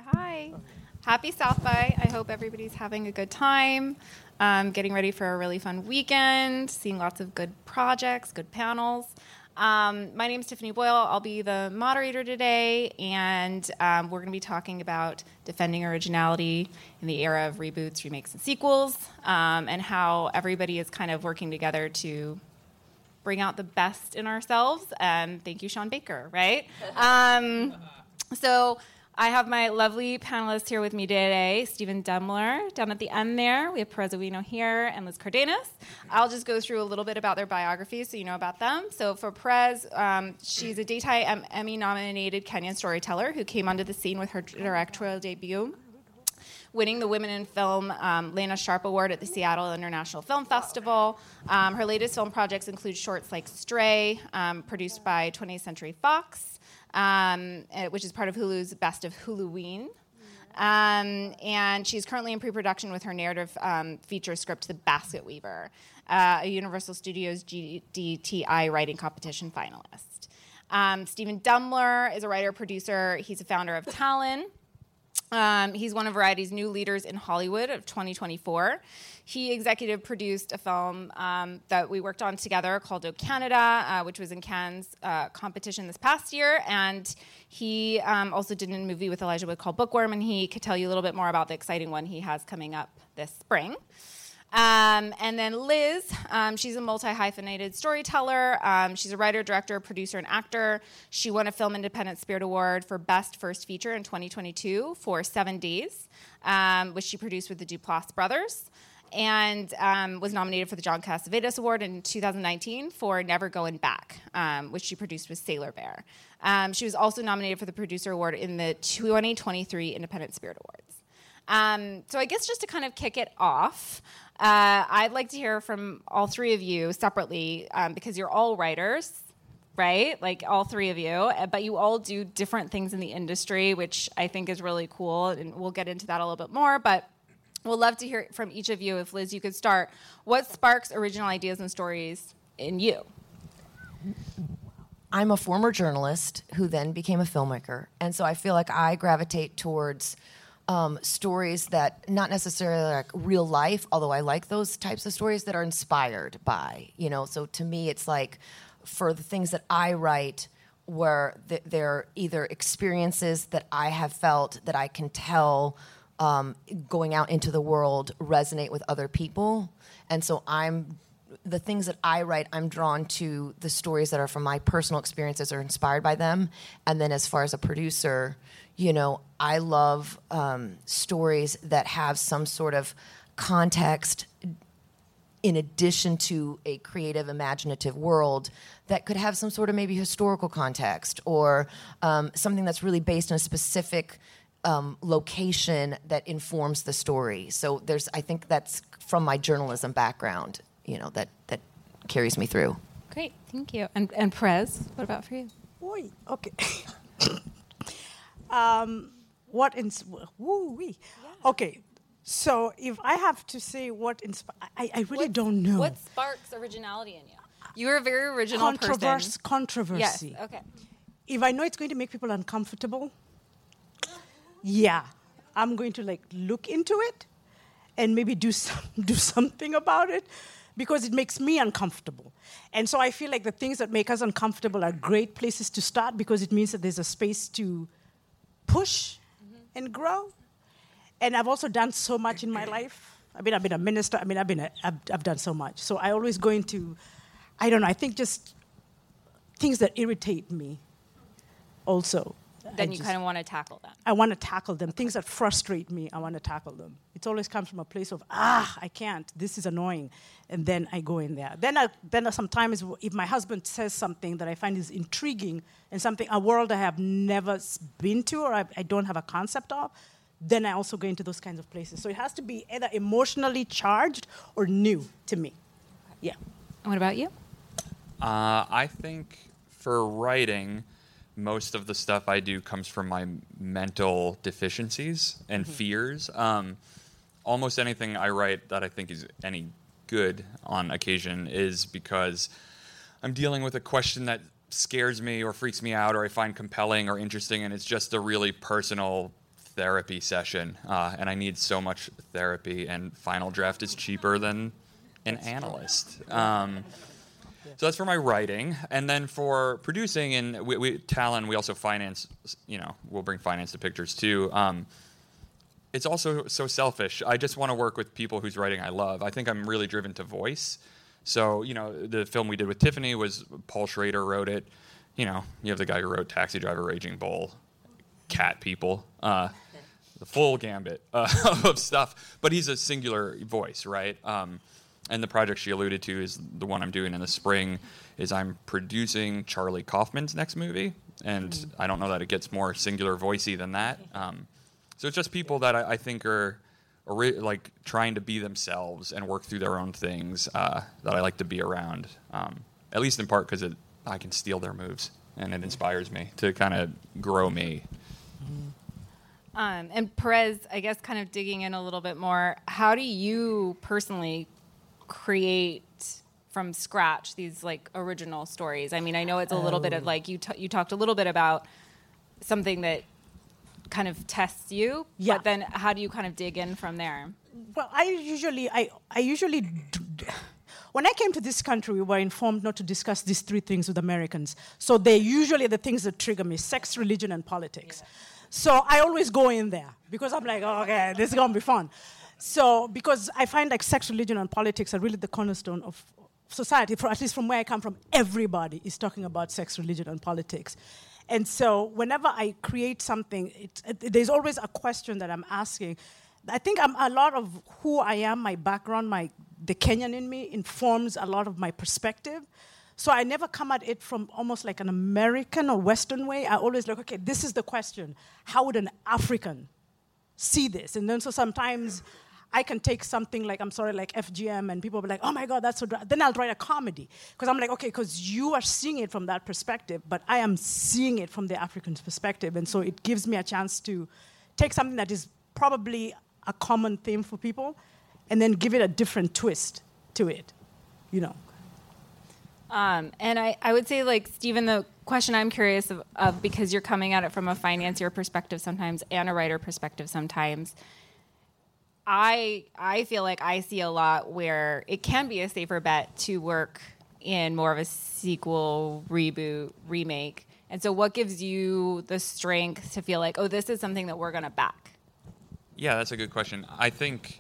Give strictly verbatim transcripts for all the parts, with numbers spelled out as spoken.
Hi. Happy South by. I hope everybody's having a good time, um, getting ready for a really fun weekend, seeing lots of good projects, good panels. Um, my name is Tiffany Boyle. I'll be the moderator today, and um, we're going to be talking about defending originality in the era of reboots, remakes, and sequels, um, and how everybody is kind of working together to bring out the best in ourselves. And thank you, Sean Baker, right? Um, so I have my lovely panelists here with me today, Stephen Demler down at the end there. We have Perez Owino here and Liz Cardenas. I'll just go through a little bit about their biographies so you know about them. So for Perez, um, she's a daytime Emmy-nominated Kenyan storyteller who came onto the scene with her directorial debut, winning the Women in Film um, Lena Sharp Award at the Seattle International Film Festival. Um, her latest film projects include shorts like Stray, um, produced by twentieth Century Fox, um, which is part of Hulu's Best of Huluween. Um, and she's currently in pre-production with her narrative um, feature script, The Basket Weaver, uh, a Universal Studios G D T I writing competition finalist. Um, Stephen Demler is a writer-producer. He's a founder of Talon. Um, he's one of Variety's new leaders in Hollywood of twenty twenty-four. He executive produced a film um, that we worked on together called O Canada, uh, which was in Cannes uh, competition this past year. And he um, also did a movie with Elijah Wood called Bookworm, and he could tell you a little bit more about the exciting one he has coming up this spring. Um, and then Liz, um, she's a multi-hyphenated storyteller. Um, she's a writer, director, producer, and actor. She won a Film Independent Spirit Award for Best First Feature in twenty twenty-two for Seven Days, um, which she produced with the Duplass brothers, and um, was nominated for the John Cassavetes Award in two thousand nineteen for Never Going Back, um, which she produced with Sailor Bear. Um, she was also nominated for the Producer Award in the twenty twenty-three Independent Spirit Awards. Um, so I guess just to kind of kick it off, uh, I'd like to hear from all three of you separately, um, because you're all writers, right? Like all three of you, but you all do different things in the industry, which I think is really cool, and we'll get into that a little bit more, but we'll love to hear from each of you. If Liz, you could start. What sparks original ideas and stories in you? I'm a former journalist who then became a filmmaker, and so I feel like I gravitate towards Um, stories that not necessarily like real life, although I like those types of stories that are inspired by, you know. So to me, it's like for the things that I write, where th- they're either experiences that I have felt that I can tell um, going out into the world resonate with other people, and so I'm. The things that I write, I'm drawn to the stories that are from my personal experiences or inspired by them. And then as far as a producer, you know, I love um, stories that have some sort of context in addition to a creative, imaginative world that could have some sort of maybe historical context or um, something that's really based on a specific um, location that informs the story. So there's, I think that's from my journalism background, you know, that, that carries me through. Great, thank you. And, and Perez, what about for you? Oi, okay. um, what ins? Woo wee. Yeah. Okay, so if I have to say what inspired, I, I really what, don't know. What sparks originality in you? You are a very original Controverse, person. Controversy. Yes. Okay. If I know it's going to make people uncomfortable, yeah, I'm going to like look into it and maybe do some, do something about it, because it makes me uncomfortable. And so I feel like the things that make us uncomfortable are great places to start, because it means that there's a space to push mm-hmm. and grow. And I've also done so much in my life. I mean, I've been a minister. I mean, I've been a, I've, I've done so much. So I always go into, I don't know, I think just things that irritate me also. Then I you just, kind of want to tackle them. I want to tackle them. Things that frustrate me, I want to tackle them. It always comes from a place of, ah, I can't. This is annoying. And then I go in there. Then I, then sometimes if my husband says something that I find is intriguing and something, a world I have never been to or I, I don't have a concept of, then I also go into those kinds of places. So it has to be either emotionally charged or new to me. Yeah. And what about you? Uh, I think for writing, most of the stuff I do comes from my mental deficiencies and mm-hmm. fears. Um, almost anything I write that I think is any good on occasion is because I'm dealing with a question that scares me or freaks me out or I find compelling or interesting, and it's just a really personal therapy session, uh, and I need so much therapy, and Final Draft is cheaper than an analyst. Um, so that's for my writing. And then for producing, and we, we Talon, we also finance, you know, we'll bring finance to pictures too. Um, it's also so selfish. I just want to work with people whose writing I love. I think I'm really driven to voice. So, you know, the film we did with Tiffany was Paul Schrader wrote it. You know, you have the guy who wrote Taxi Driver, Raging Bull, Cat People, uh, the full gambit uh, of stuff. But he's a singular voice, right? Um, and the project she alluded to is the one I'm doing in the spring, is I'm producing Charlie Kaufman's next movie. And mm. I don't know that it gets more singular voicey than that. Um, so it's just people that I, I think are, are like trying to be themselves and work through their own things uh, that I like to be around, um, at least in part because I can steal their moves and it inspires me to kind of grow me. Um, and Perez, I guess kind of digging in a little bit more, how do you personally create from scratch these like original stories? I mean, I know it's a little oh. bit of like, you t- you talked a little bit about something that kind of tests you, yeah. but then how do you kind of dig in from there? Well, I usually, I, I usually, do, when I came to this country, we were informed not to discuss these three things with Americans. So they're usually the things that trigger me: sex, religion, and politics. Yeah. So I always go in there because I'm like, oh, okay, this is gonna be fun. So because I find like sex, religion, and politics are really the cornerstone of society. For at least from where I come from, everybody is talking about sex, religion, and politics. And so whenever I create something, it, it, there's always a question that I'm asking. I think I'm, a lot of who I am, my background, my the Kenyan in me informs a lot of my perspective. So I never come at it from almost like an American or Western way. I always look, okay, this is the question. How would an African see this? And then so sometimes I can take something like, I'm sorry, like F G M, and people will be like, oh my God, that's so dry. Then I'll write a comedy. Because I'm like, okay, because you are seeing it from that perspective, but I am seeing it from the African's perspective. And so it gives me a chance to take something that is probably a common theme for people and then give it a different twist to it, you know. Um, and I, I would say, like, Stephen, the question I'm curious of, of, because you're coming at it from a financier perspective sometimes and a writer perspective sometimes, I I feel like I see a lot where it can be a safer bet to work in more of a sequel, reboot, remake. And so what gives you the strength to feel like, oh, this is something that we're going to back? Yeah, that's a good question. I think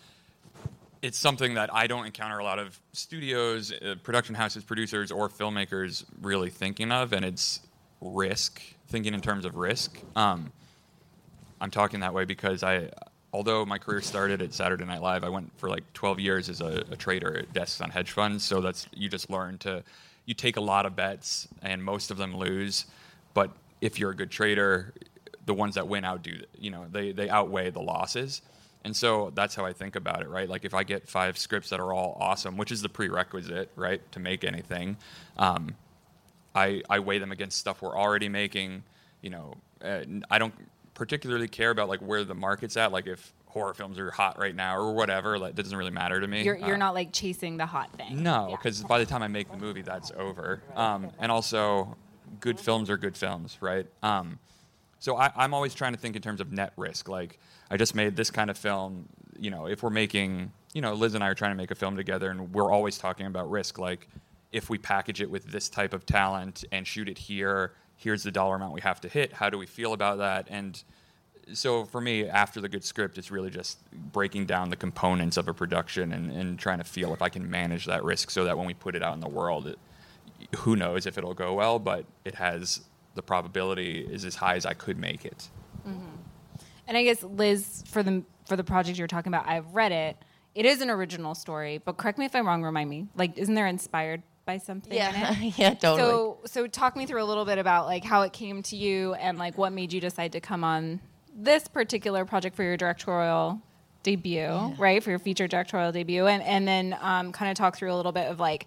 it's something that I don't encounter a lot of studios, uh, production houses, producers, or filmmakers really thinking of, and it's risk, thinking in terms of risk. Um, I'm talking that way because I... Although my career started at Saturday Night Live, I went for like twelve years as a, a trader at desks on hedge funds. So that's, you just learn to, you take a lot of bets and most of them lose. But if you're a good trader, the ones that win outdo, you know, they, they outweigh the losses. And so that's how I think about it, right? Like if I get five scripts that are all awesome, which is the prerequisite, right, to make anything, um, I, I weigh them against stuff we're already making. You know, uh, I don't particularly care about like where the market's at, like if horror films are hot right now or whatever, like that doesn't really matter to me. You're, you're uh, not like chasing the hot thing. No, because yeah. by the time I make the movie, that's over. Um, and also, good films are good films, right? Um, so I, I'm always trying to think in terms of net risk. Like I just made this kind of film. You know, if we're making, you know, Liz and I are trying to make a film together, and we're always talking about risk. Like if we package it with this type of talent and shoot it here, here's the dollar amount we have to hit. How do we feel about that? And so for me, after the good script, it's really just breaking down the components of a production and, and trying to feel if I can manage that risk so that when we put it out in the world, it, who knows if it'll go well, but it has the probability is as high as I could make it. Mm-hmm. And I guess, Liz, for the for the project you're talking about, I've read it. It is an original story, but correct me if I'm wrong, remind me. Like, isn't there inspired by something yeah. in it? Yeah, totally. So, so talk me through a little bit about like how it came to you and like what made you decide to come on this particular project for your directorial debut, yeah. right? For your feature directorial debut, and and then um, kind of talk through a little bit of like,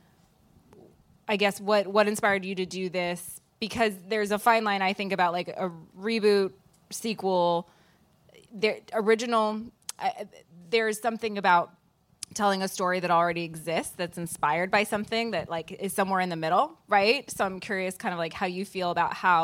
I guess what what inspired you to do this, because there's a fine line I think about like a reboot, sequel, there original. Uh, there's something about telling a story that already exists that's inspired by something that like is somewhere in the middle, right? So I'm curious kind of like how you feel about how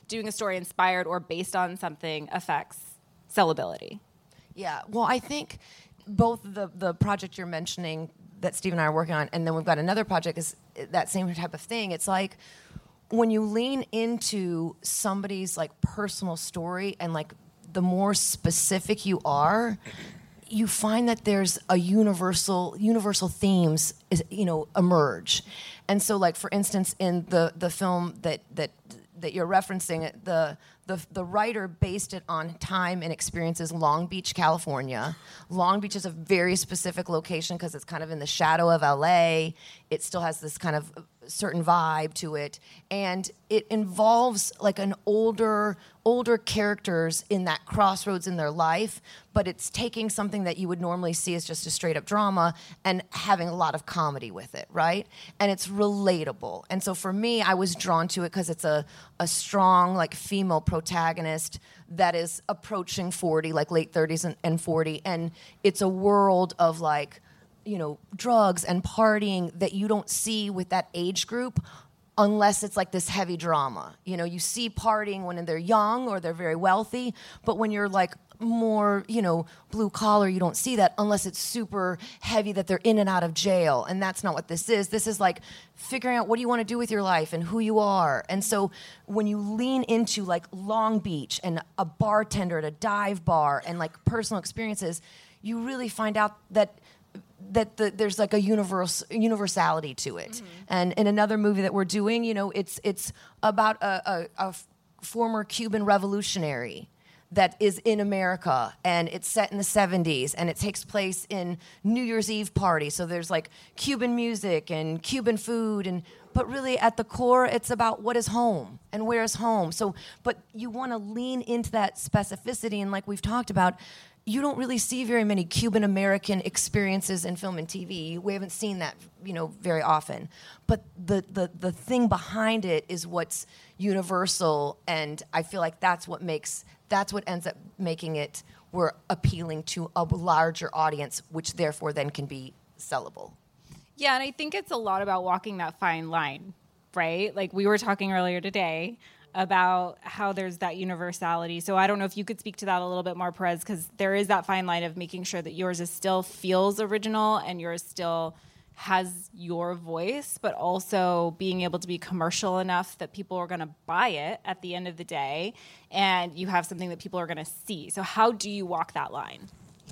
doing a story inspired or based on something affects sellability? Yeah, well, I think both the the project you're mentioning that Steve and I are working on, and then we've got another project is that same type of thing. It's like when you lean into somebody's like personal story, and like the more specific you are, you find that there's a universal universal themes is, you know, emerge. And so, like for instance, in the the film that that that you're referencing, the the the writer based it on time and experiences Long Beach, California. Long Beach is a very specific location because it's kind of in the shadow of L A. It still has this kind of certain vibe to it, and it involves like an older older characters in that crossroads in their life, but it's taking something that you would normally see as just a straight up drama and having a lot of comedy with it, right? And it's relatable. And so for me, I was drawn to it because it's a a strong like female protagonist that is approaching forty, like late thirties and, and forty, and it's a world of like, you know, drugs and partying that you don't see with that age group unless it's like this heavy drama. You know, you see partying when they're young or they're very wealthy, but when you're like more, you know, blue collar, you don't see that unless it's super heavy that they're in and out of jail. And that's not what this is. This is like figuring out what do you want to do with your life and who you are. And so when you lean into like Long Beach and a bartender at a dive bar and like personal experiences, you really find out that that the, there's like a universe universality to it. Mm-hmm. And in another movie that we're doing, you know, it's it's about a, a, a f- former Cuban revolutionary that is in America, and it's set in the seventies, and it takes place in New Year's Eve party. So there's like Cuban music and Cuban food, and but really at the core, it's about what is home and where is home. So, but you want to lean into that specificity, and like we've talked about, you don't really see very many Cuban American experiences in film and T V. We haven't seen that, you know, very often. But the, the the thing behind it is what's universal, and I feel like that's what makes that's what ends up making it we're appealing to a larger audience, which therefore then can be sellable. Yeah, and I think it's a lot about walking that fine line, right? Like we were talking earlier today about how there's that universality. So I don't know if you could speak to that a little bit more, Perez, because there is that fine line of making sure that yours is still feels original and yours still has your voice, but also being able to be commercial enough that people are going to buy it at the end of the day, and you have something that people are going to see. So how do you walk that line?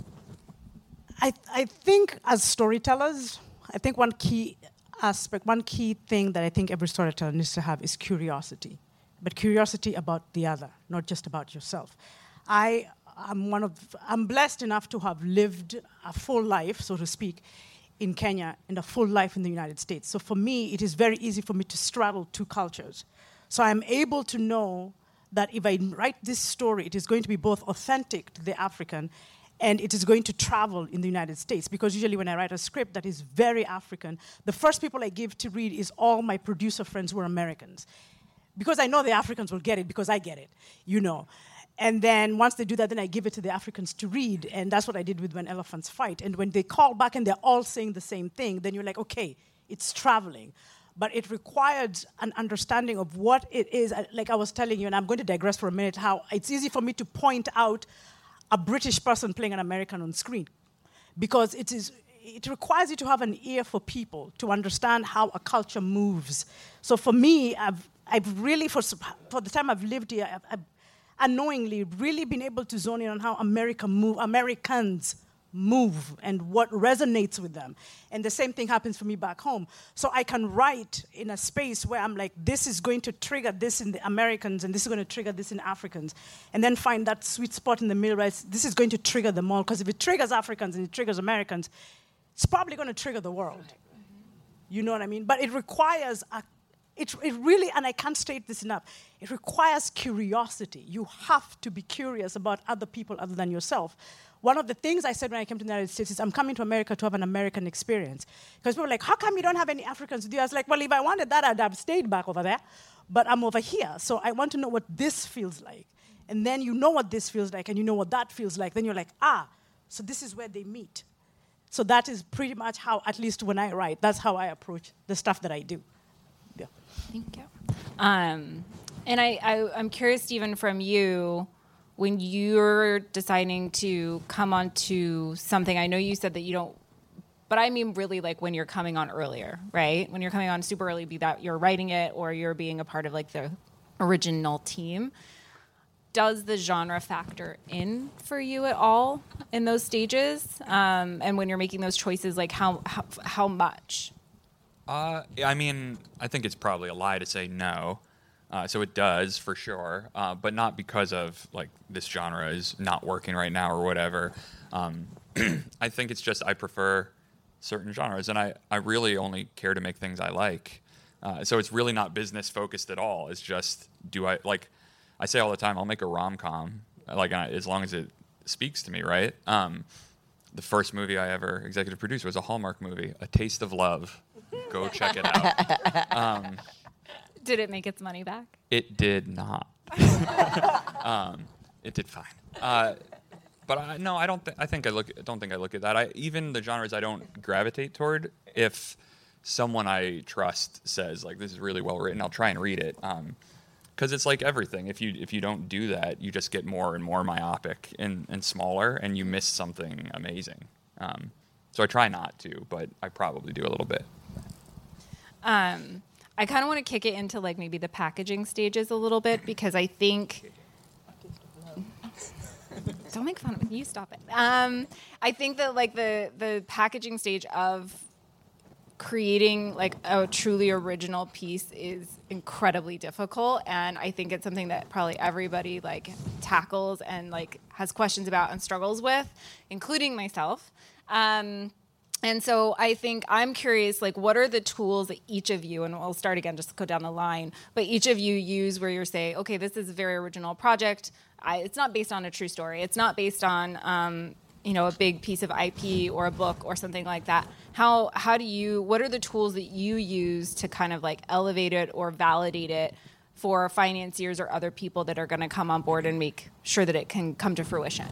I, I think as storytellers, I think one key aspect, one key thing that I think every storyteller needs to have is curiosity. But curiosity about the other, not just about yourself. I am one of, I'm blessed enough to have lived a full life, so to speak, in Kenya and a full life in the United States. So for me, it is very easy for me to straddle two cultures. So I'm able to know that if I write this story, it is going to be both authentic to the African and it is going to travel in the United States. Because usually when I write a script that is very African, the first people I give to read is all my producer friends who are Americans. Because I know the Africans will get it because I get it, you know. And then once they do that, then I give it to the Africans to read. And that's what I did with When Elephants Fight. And when they call back and they're all saying the same thing, then you're like, okay, it's traveling. But it required an understanding of what it is. Like I was telling you, and I'm going to digress for a minute, how it's easy for me to point out a British person playing an American on screen. Because it is... it requires you to have an ear for people, to understand how a culture moves. So for me, I've, I've really, for, for the time I've lived here, I've, I've unknowingly really been able to zone in on how America move, Americans move and what resonates with them. And the same thing happens for me back home. So I can write in a space where I'm like, this is going to trigger this in the Americans and this is going to trigger this in Africans. And then find that sweet spot in the middle where this is going to trigger them all. Because if it triggers Africans and it triggers Americans, it's probably going to trigger the world. You know what I mean? But it requires, a, it, it really, and I can't state this enough, it requires curiosity. You have to be curious about other people other than yourself. One of the things I said when I came to the United States is I'm coming to America to have an American experience. Because people were like, how come you don't have any Africans with you? I was like, well, if I wanted that, I'd have stayed back over there. But I'm over here, so I want to know what this feels like. And then you know what this feels like, and you know what that feels like. Then you're like, ah, so this is where they meet. So that is pretty much how, at least when I write, that's how I approach the stuff that I do. Yeah. Thank you. Um, And I, I, I'm curious, Stephen, from you, when you're deciding to come onto something, I know you said that you don't, but I mean really like when you're coming on earlier, right? When you're coming on super early, be that you're writing it or you're being a part of like the original team. Does the genre factor in for you at all in those stages? Um, and when you're making those choices, like how how, how much? Uh, I mean, I think it's probably a lie to say no. Uh, so it does for sure, uh, but not because of like this genre is not working right now or whatever. Um, I think it's just I prefer certain genres, and I, I really only care to make things I like. Uh, so it's really not business focused at all. It's just do I like I say all the time I'll make a rom-com like uh, as long as it speaks to me, right? Um, the first movie I ever executive produced was a Hallmark movie, A Taste of Love. Go check it out. Um, Did it make its money back? It did not. um, it did fine. Uh, but I, no, I don't. Th- I think I look. Don't think I look at that. I even the genres I don't gravitate toward. If someone I trust says like this is really well written, I'll try and read it. Um, because it's like everything. If you if you don't do that, you just get more and more myopic and, and smaller, and you miss something amazing. Um, so I try not to, but I probably do a little bit. Um. I kind of want to kick it into like maybe the packaging stages a little bit because I think don't make fun of me. You stop it. Um, I think that like the the packaging stage of creating like a truly original piece is incredibly difficult, and I think it's something that probably everybody like tackles and like has questions about and struggles with, including myself. Um, And so I think I'm curious, like, what are the tools that each of you, and we'll start again, just go down the line, but each of you use where you're saying, okay, this is a very original project. I, it's not based on a true story. It's not based on, um, you know, a big piece of I P or a book or something like that. How how do you, what are the tools that you use to kind of like elevate it or validate it for financiers or other people that are going to come on board and make sure that it can come to fruition?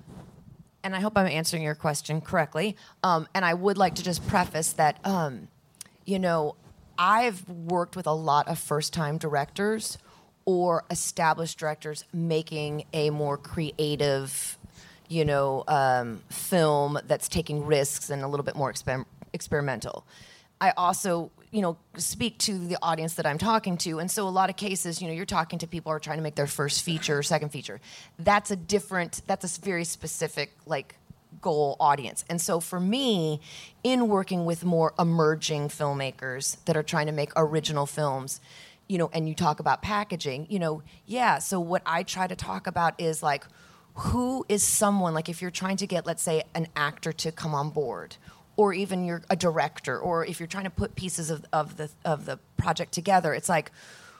And I hope I'm answering your question correctly. Um, and I would like to just preface that, um, you know, I've worked with a lot of first-time directors or established directors making a more creative, you know, um, film that's taking risks and a little bit more exper- experimental. I also, you know, speak to the audience that I'm talking to. And so a lot of cases, you know, you're talking to people who are trying to make their first feature or second feature. That's a different, that's a very specific, like, goal audience. And so for me, in working with more emerging filmmakers that are trying to make original films, you know, and you talk about packaging, you know, yeah, so what I try to talk about is, like, who is someone, like, if you're trying to get, let's say, an actor to come on board, or even you're a director, or if you're trying to put pieces of, of the of the project together, it's like,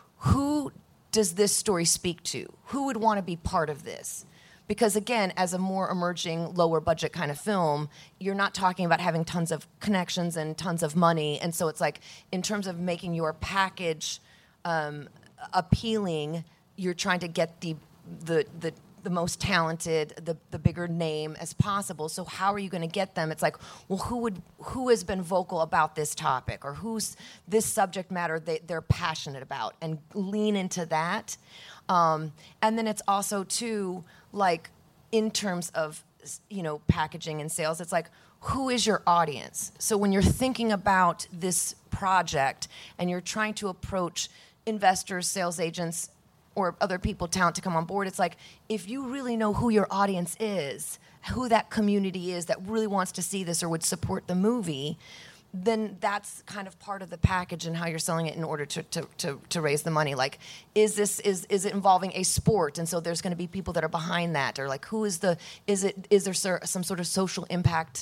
who does this story speak to? Who would want to be part of this? Because again, as a more emerging, lower budget kind of film, you're not talking about having tons of connections and tons of money. And so it's like, in terms of making your package um, appealing, you're trying to get the the the the most talented, the, the bigger name as possible. So how are you going to get them? It's like, well, who would who has been vocal about this topic, or who's this subject matter they, they're passionate about, and lean into that. Um, and then it's also too, like, in terms of, you know, packaging and sales, it's like, who is your audience? So when you're thinking about this project and you're trying to approach investors, sales agents, or other people, talent to come on board, it's like, if you really know who your audience is, who that community is that really wants to see this or would support the movie, then that's kind of part of the package and how you're selling it in order to to, to, to raise the money. Like, is this is is it involving a sport? And so there's going to be people that are behind that, or like, who is the is it is there some sort of social impact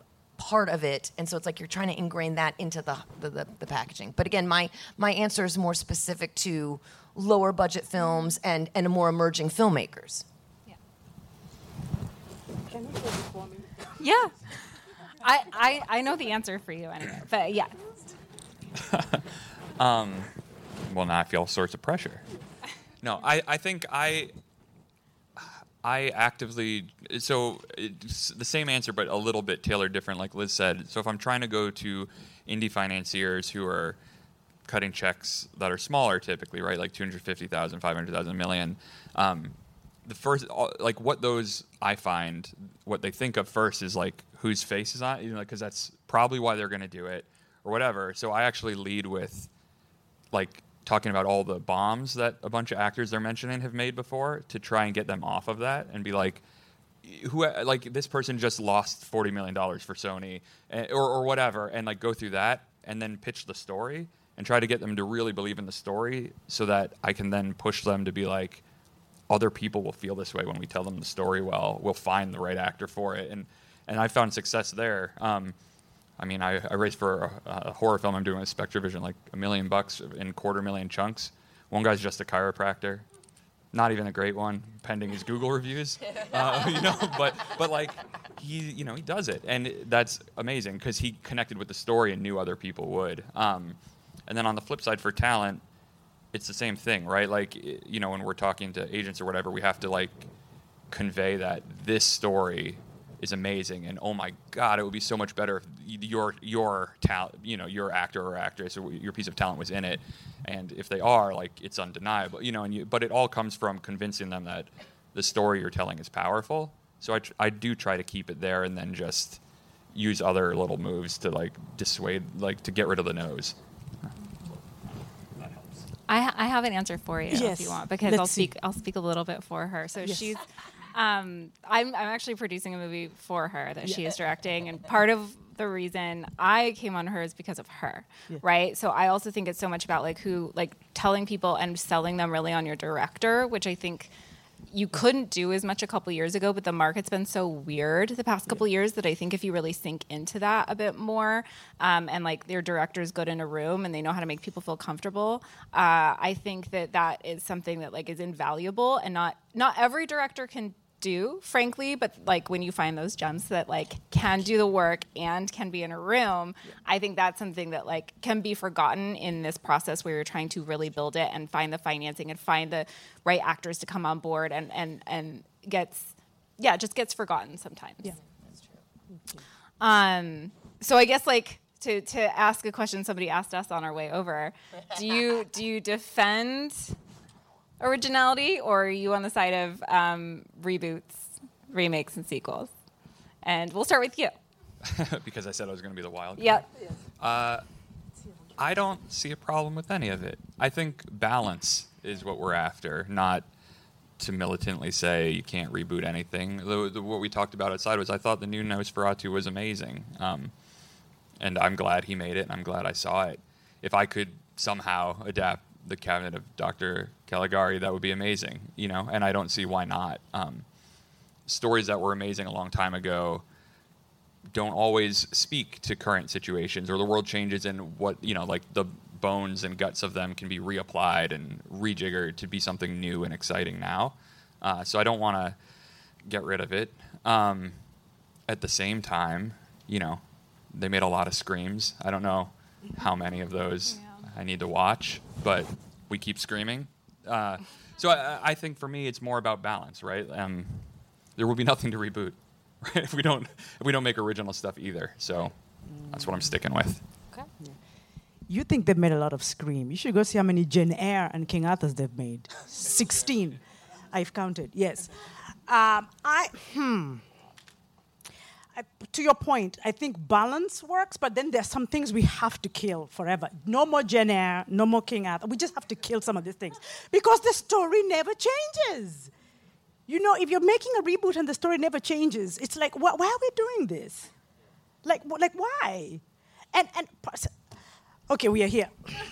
part of it? And so it's like you're trying to ingrain that into the the, the, the packaging. But again, my my answer is more specific to lower budget films and, and more emerging filmmakers. Yeah. Can you say it for me? Yeah. I, I, I know the answer for you anyway, but yeah. um, well, now I feel all sorts of pressure. No, I, I think I I actively, so it's the same answer, but a little bit tailored different, like Liz said. So if I'm trying to go to indie financiers who are cutting checks that are smaller typically, right? Like two hundred fifty thousand, five hundred thousand, a million. Um, the first, like what those I find, what they think of first is like whose face is on, you know, because that's probably why they're going to do it or whatever. So I actually lead with like talking about all the bombs that a bunch of actors they're mentioning have made before to try and get them off of that and be like, who, like this person just lost forty million dollars for Sony or, or whatever, and like go through that and then pitch the story and try to get them to really believe in the story so that I can then push them to be like, other people will feel this way when we tell them the story well. We'll find the right actor for it. And and I found success there. Um, I mean, I, I raised for a, a horror film I'm doing with SpectraVision like a million bucks in quarter million chunks. One guy's just a chiropractor. Not even a great one, pending his Google reviews. Uh, you know, but but like he, you know, he does it, and that's amazing because he connected with the story and knew other people would. Um, and then on the flip side, for talent, it's the same thing, right? Like, you know, when we're talking to agents or whatever, we have to like convey that this story is amazing, and oh my God, it would be so much better if your your talent, you know, your actor or actress or your piece of talent was in it. And if they are, like, it's undeniable, you know. And you, but it all comes from convincing them that the story you're telling is powerful. So I, tr- I do try to keep it there, and then just use other little moves to like dissuade, like to get rid of the nose. I, ha- I have an answer for you Yes. if you want, because Let's I'll see. speak. I'll speak a little bit for her. So Yes. she's. Um, I'm, I'm actually producing a movie for her that she Yeah. is directing, and part of the reason I came on her is because of her, Yeah. right? So I also think it's so much about like who, like telling people and selling them really on your director, which I think you couldn't do as much a couple years ago, but the market's been so weird the past couple years that I think if you really sink into that a bit more, um, and like your director's good in a room and they know how to make people feel comfortable, uh, I think that that is something that like is invaluable, and not not every director can do, frankly, but like when you find those gems that like can do the work and can be in a room, yeah. I think that's something that like can be forgotten in this process where you're trying to really build it and find the financing and find the right actors to come on board, and and and gets yeah just gets forgotten sometimes. Yeah, That's true. Um. So I guess like to to ask a question somebody asked us on our way over, do you do you defend originality, or are you on the side of um, reboots, remakes, and sequels? And we'll start with you. Because I said I was going to be the wild guy. Yep. Uh, I don't see a problem with any of it. I think balance is what we're after, not to militantly say you can't reboot anything. The, the, what we talked about outside was I thought the new Nosferatu was amazing. Um, and I'm glad he made it, and I'm glad I saw it. If I could somehow adapt the Cabinet of Doctor Caligari, that would be amazing, you know, and I don't see why not. Um, stories that were amazing a long time ago don't always speak to current situations, or the world changes, and what, you know, like the bones and guts of them can be reapplied and rejiggered to be something new and exciting now. Uh, so I don't want to get rid of it. Um, at the same time, you know, they made a lot of Screams. I don't know how many of those yeah. I need to watch, but we keep screaming. Uh, so I, I think for me, it's more about balance, right? Um, there will be nothing to reboot, right? If we don't, if we don't make original stuff either. So that's what I'm sticking with. Okay. Yeah. You think they've made a lot of Scream? You should go see how many Jane Eyre and King Arthur's they've made. Sixteen, I've counted. Yes. Um, I hmm. I, to your point, I think balance works, but then there's some things we have to kill forever. No more Jane Eyre, no more King Arthur. We just have to kill some of these things because the story never changes. You know, if you're making a reboot and the story never changes, it's like, wh- why are we doing this? Like, wh- like why? And and okay, we are here.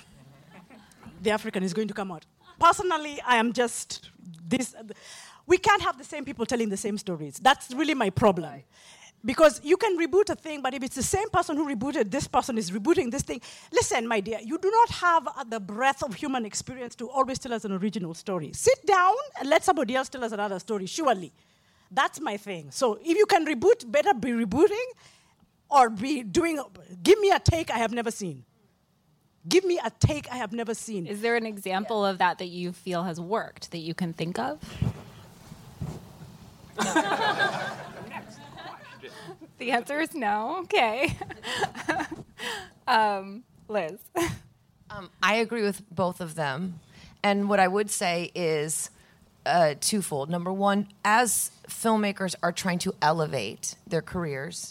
The African is going to come out. Personally, I am just this. We can't have the same people telling the same stories. That's really my problem. Because you can reboot a thing, but if it's the same person who rebooted, this person is rebooting this thing. Listen, my dear, you do not have uh, the breadth of human experience to always tell us an original story. Sit down and let somebody else tell us another story, surely. That's my thing. So if you can reboot, better be rebooting or be doing, give me a take I have never seen. Give me a take I have never seen. Is there an example yeah. of that that you feel has worked that you can think of? The answer is no. Okay. um, Liz. Uh, Um, I agree with both of them. And what I would say is uh, twofold. Number one, as filmmakers are trying to elevate their careers,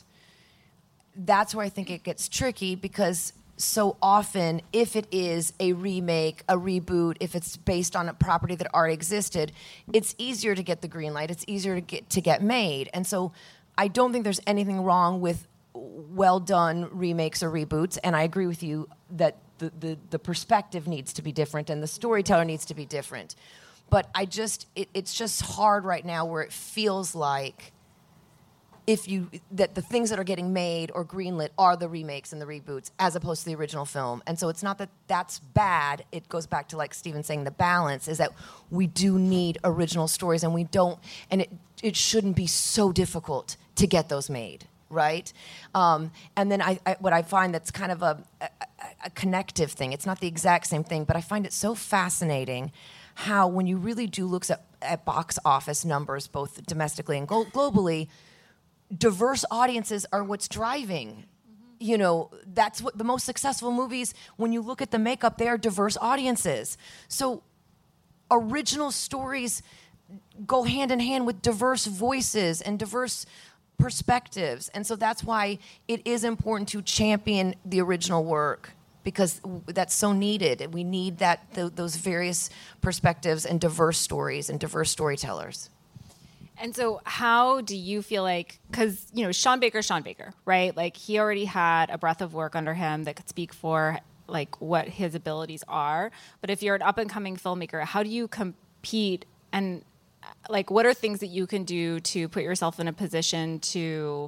that's where I think it gets tricky, because so often, if it is a remake, a reboot, if it's based on a property that already existed, it's easier to get the green light. It's easier to get to get made. And so I don't think there's anything wrong with well done remakes or reboots. And I agree with you that the, the, the perspective needs to be different and the storyteller needs to be different. But I just, it, it's just hard right now where it feels like if you that the things that are getting made or greenlit are the remakes and the reboots as opposed to the original film. And so it's not that that's bad. It goes back to, like Stephen saying, the balance is that we do need original stories, and we don't, and it it shouldn't be so difficult to get those made, right? Um, and then I, I what I find that's kind of a, a a connective thing. It's not the exact same thing, but I find it so fascinating how when you really do look at, at box office numbers, both domestically and glo- globally, diverse audiences are what's driving. Mm-hmm. You know, that's what the most successful movies, when you look at the makeup, they are diverse audiences. So original stories go hand in hand with diverse voices and diverse perspectives. And so that's why it is important to champion the original work, because that's so needed. We need that th- those various perspectives and diverse stories and diverse storytellers. And so how do you feel like, because, you know, Sean Baker, Sean Baker, right? Like, he already had a breadth of work under him that could speak for, like, what his abilities are. But if you're an up-and-coming filmmaker, how do you compete? And, like, what are things that you can do to put yourself in a position to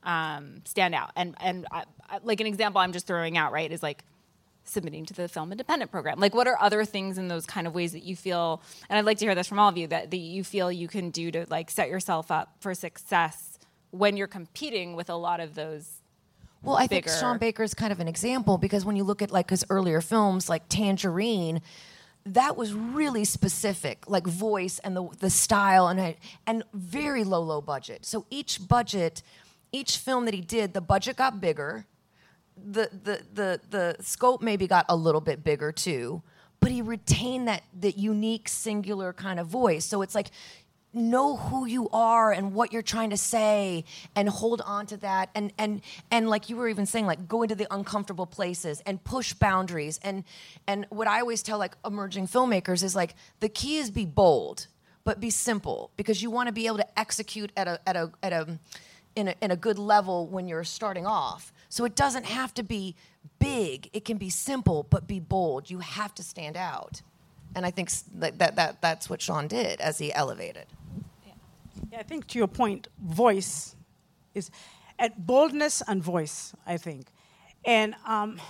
um, stand out? And, and I, I, like, an example I'm just throwing out, right, is, like, submitting to the Film Independent program. Like, what are other things in those kind of ways that you feel, and I'd like to hear this from all of you, that, that you feel you can do to, like, set yourself up for success when you're competing with a lot of those Well, I bigger... think Sean Baker is kind of an example, because when you look at, like, his earlier films, like Tangerine, that was really specific, like voice and the the style, and and very low, low budget. So each budget, each film that he did, the budget got bigger. The, the the the scope maybe got a little bit bigger too, but he retained that that unique, singular kind of voice. So it's like, know who you are and what you're trying to say, and hold on to that, and and and like you were even saying, like, go into the uncomfortable places and push boundaries. And and what I always tell, like, emerging filmmakers is, like, the key is be bold, but be simple, because you want to be able to execute at a at a at a in a in a good level when you're starting off. So it doesn't have to be big. It can be simple, but be bold. You have to stand out. And I think that, that, that that's what Sean did as he elevated. Yeah. Yeah, I think to your point, voice is at boldness and voice, I think. And um,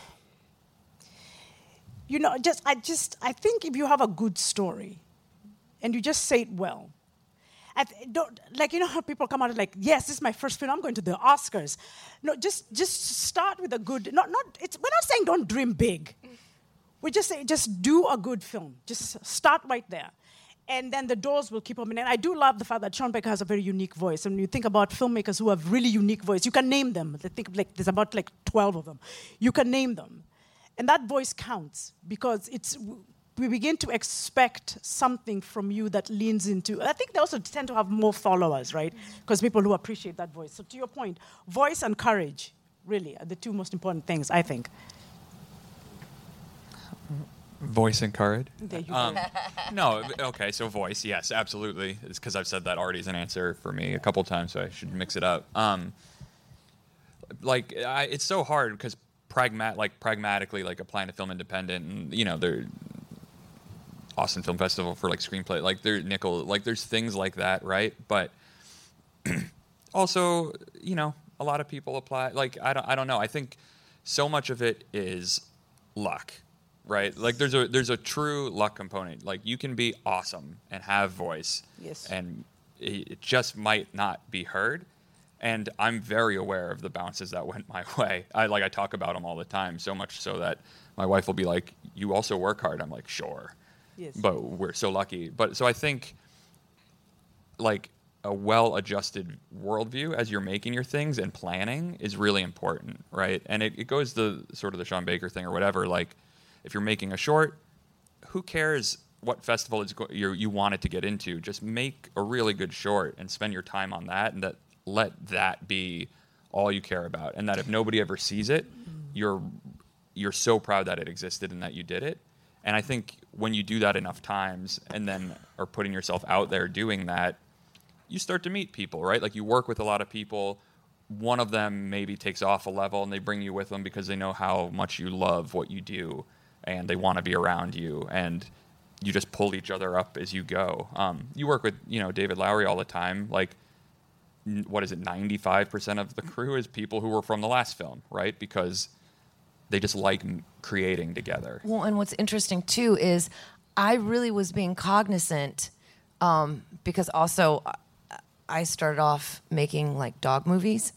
you know, just I just I think if you have a good story and you just say it well, I th- don't, like, you know how people come out and, like, yes, this is my first film, I'm going to the Oscars. No, just just start with a good, not not. It's we're not saying don't dream big. We just say just do a good film. Just start right there, and then the doors will keep opening. And I do love the fact that Sean Baker has a very unique voice. And when you think about filmmakers who have really unique voice, you can name them. I think, like, there's about like twelve of them. You can name them, and that voice counts, because it's. We begin to expect something from you that leans into... I think they also tend to have more followers, right? Because people who appreciate that voice. So to your point, voice and courage, really, are the two most important things, I think. Voice and courage? There you um, go. No, okay, so voice, yes, absolutely. It's because I've said that already as an answer for me a couple times, so I should mix it up. Um, like, I, it's so hard, because pragmat, like, pragmatically, like, applying to Film Independent, and, you know, they're... Austin Film Festival for, like, screenplay, like, there's nickel, like, there's things like that, right? But also, you know, a lot of people apply, like, I don't, I don't know. I think so much of it is luck, right? Like, there's a there's a true luck component. Like, you can be awesome and have voice, Yes. and it just might not be heard. And I'm very aware of the bounces that went my way. I like I talk about them all the time, so much so that my wife will be like, "You also work hard." I'm like, "Sure." Yes. But we're so lucky. But so I think, like, a well-adjusted worldview as you're making your things and planning is really important, right? And it, it goes to sort of the Sean Baker thing or whatever. Like, if you're making a short, who cares what festival it's go- you you want it to get into? Just make a really good short and spend your time on that, and that let that be all you care about. And that if nobody ever sees it, you're you're so proud that it existed and that you did it. And I think when you do that enough times and then are putting yourself out there doing that, you start to meet people, right? Like you work with a lot of people. One of them maybe takes off a level and they bring you with them because they know how much you love what you do and they want to be around you, and you just pull each other up as you go. Um, you work with, you know, David Lowery all the time. Like, n- what is it, ninety-five percent of the crew is people who were from the last film, right? Because they just like m- creating together. Well, and what's interesting too is I really was being cognizant um, because also uh, I started off making like dog movies,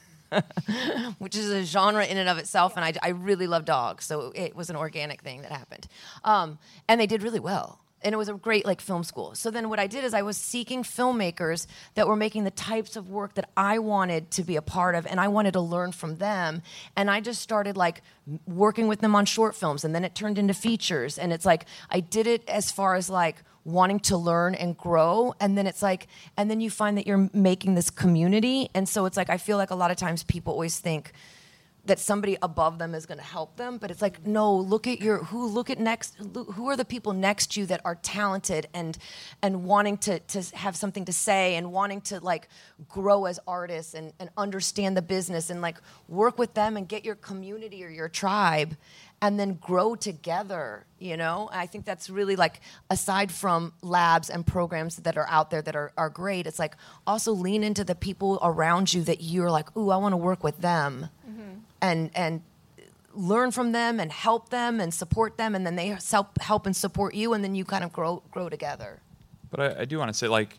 which is a genre in and of itself, and I, I really love dogs, so it was an organic thing that happened. Um, and they did really well. And it was a great like film school. So then what I did is I was seeking filmmakers that were making the types of work that I wanted to be a part of, and I wanted to learn from them. And I just started like m- working with them on short films, and then it turned into features. And it's like I did it as far as like wanting to learn and grow, and then it's like, and then you find that you're making this community. And so it's like I feel like a lot of times people always think that somebody above them is going to help them, but it's like, no, look at your who look at next who are the people next to you that are talented and and wanting to to have something to say and wanting to like grow as artists and, and understand the business, and like work with them and get your community or your tribe and then grow together, you know? I think that's really like, aside from labs and programs that are out there that are, are great, it's like also lean into the people around you that you're like, ooh, I want to work with them. And and learn from them and help them and support them, and then they help help and support you, and then you kind of grow grow together. But I, I do want to say, like,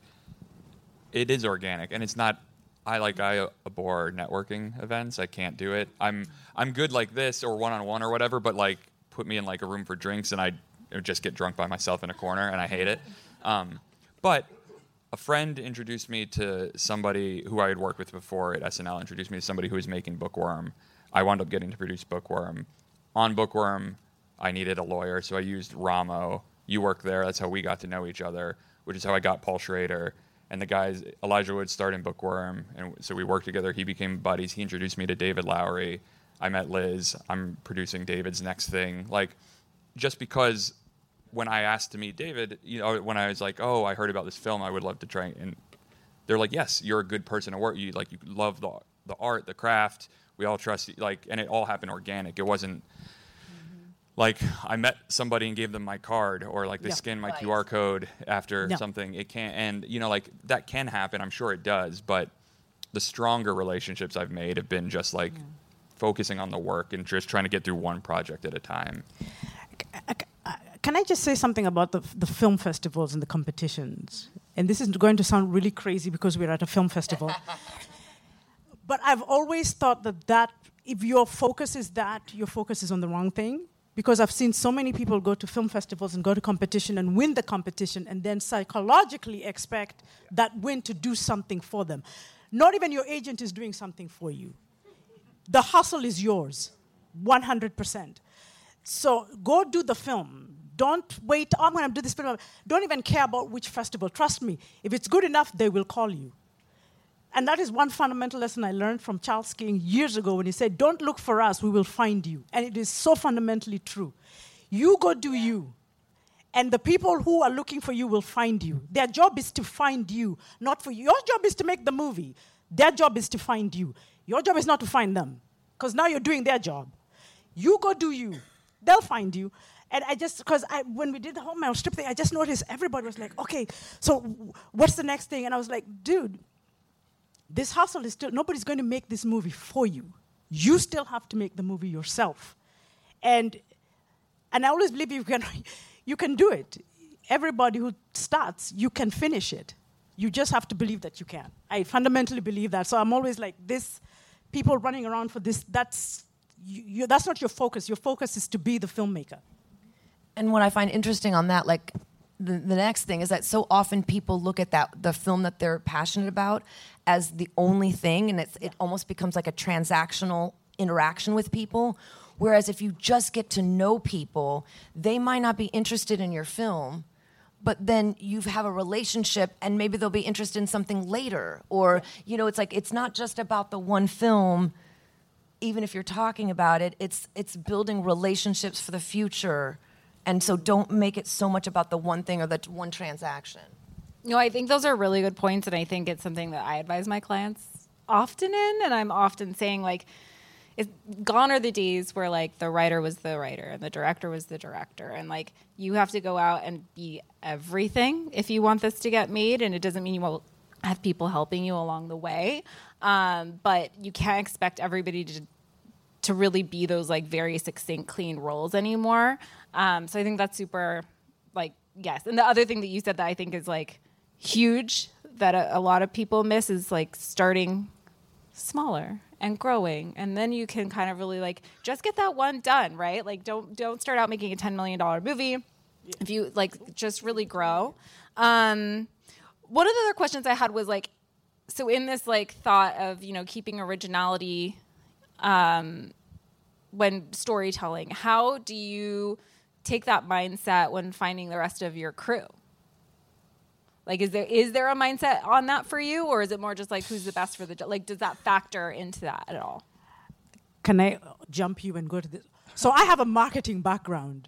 it is organic, and it's not. I like I abhor networking events. I can't do it. I'm I'm good like this or one on one or whatever, but like put me in like a room for drinks and I just get drunk by myself in a corner, and I hate it. Um, but a friend introduced me to somebody who I had worked with before at S N L. Introduced me to somebody who was making Bookworm. I wound up getting to produce Bookworm. On Bookworm, I needed a lawyer, so I used Ramo. You worked there. That's how we got to know each other, which is how I got Paul Schrader. And the guys, Elijah Wood starred in Bookworm, and so we worked together. He became buddies. He introduced me to David Lowery. I met Liz. I'm producing David's next thing. Like, just because when I asked to meet David, you know, when I was like, oh, I heard about this film, I would love to try. And they're like, yes, you're a good person to work. You like, you love the the art, the craft. We all trust you, like, and it all happened organic. It wasn't mm-hmm. like I met somebody and gave them my card, or like they Yeah. scanned my Right. Q R code after No. something. It can't, and you know, like that can happen. I'm sure it does, but the stronger relationships I've made have been just like yeah. focusing on the work and just trying to get through one project at a time. Can I just say something about the, the film festivals and the competitions? And this is going to sound really crazy because we're at a film festival. But I've always thought that, that if your focus is that, your focus is on the wrong thing. Because I've seen so many people go to film festivals and go to competition and win the competition and then psychologically expect that win to do something for them. Not even your agent is doing something for you. The hustle is yours, one hundred percent. So go do the film. Don't wait, oh, I'm going to do this film. Don't even care about which festival. Trust me, if it's good enough, they will call you. And that is one fundamental lesson I learned from Charles King years ago when he said, don't look for us, we will find you. And it is so fundamentally true. You go do you. And the people who are looking for you will find you. Their job is to find you, not for you. Your job is to make the movie. Their job is to find you. Your job is not to find them, because now you're doing their job. You go do you. They'll find you. And I just, because I, when we did the whole Meryl Streep thing, I just noticed everybody was like, okay, so what's the next thing? And I was like, dude, this hustle is still, nobody's going to make this movie for you. You still have to make the movie yourself. And and I always believe you can, you can do it. Everybody who starts, you can finish it. You just have to believe that you can. I fundamentally believe that. So I'm always like, this, people running around for this, that's, you, you, that's not your focus. Your focus is to be the filmmaker. And what I find interesting on that, like, the, the next thing is that so often people look at that the film that they're passionate about as the only thing, and it's, it almost becomes like a transactional interaction with people, Whereas if you just get to know people, they might not be interested in your film, but then you have a relationship and maybe they'll be interested in something later. Or, you know, it's like, it's not just about the one film, even if you're talking about it, it's it's building relationships for the future. And so don't make it so much about the one thing or the one transaction. No, I think those are really good points, and I think it's something that I advise my clients often in, and I'm often saying, like, it's, gone are the days where, like, the writer was the writer and the director was the director, and, like, you have to go out and be everything if you want this to get made, and it doesn't mean you won't have people helping you along the way, um, but you can't expect everybody to to really be those, like, very succinct, clean roles anymore. Um, so I think that's super, like, yes. And the other thing that you said that I think is, like, huge that a, a lot of people miss is, like, starting smaller and growing, and then you can kind of really, like, just get that one done, right? Like, don't don't start out making a ten million dollars movie. Yeah. If you, like, just really grow. Um, one of the other questions I had was, like, so in this, like, thought of, you know, keeping originality um, when storytelling, how do you take that mindset when finding the rest of your crew? Like, is there is there a mindset on that for you, or is it more just like who's the best for the job? Like, does that factor into that at all? Can I jump you and go to this? So I have a marketing background.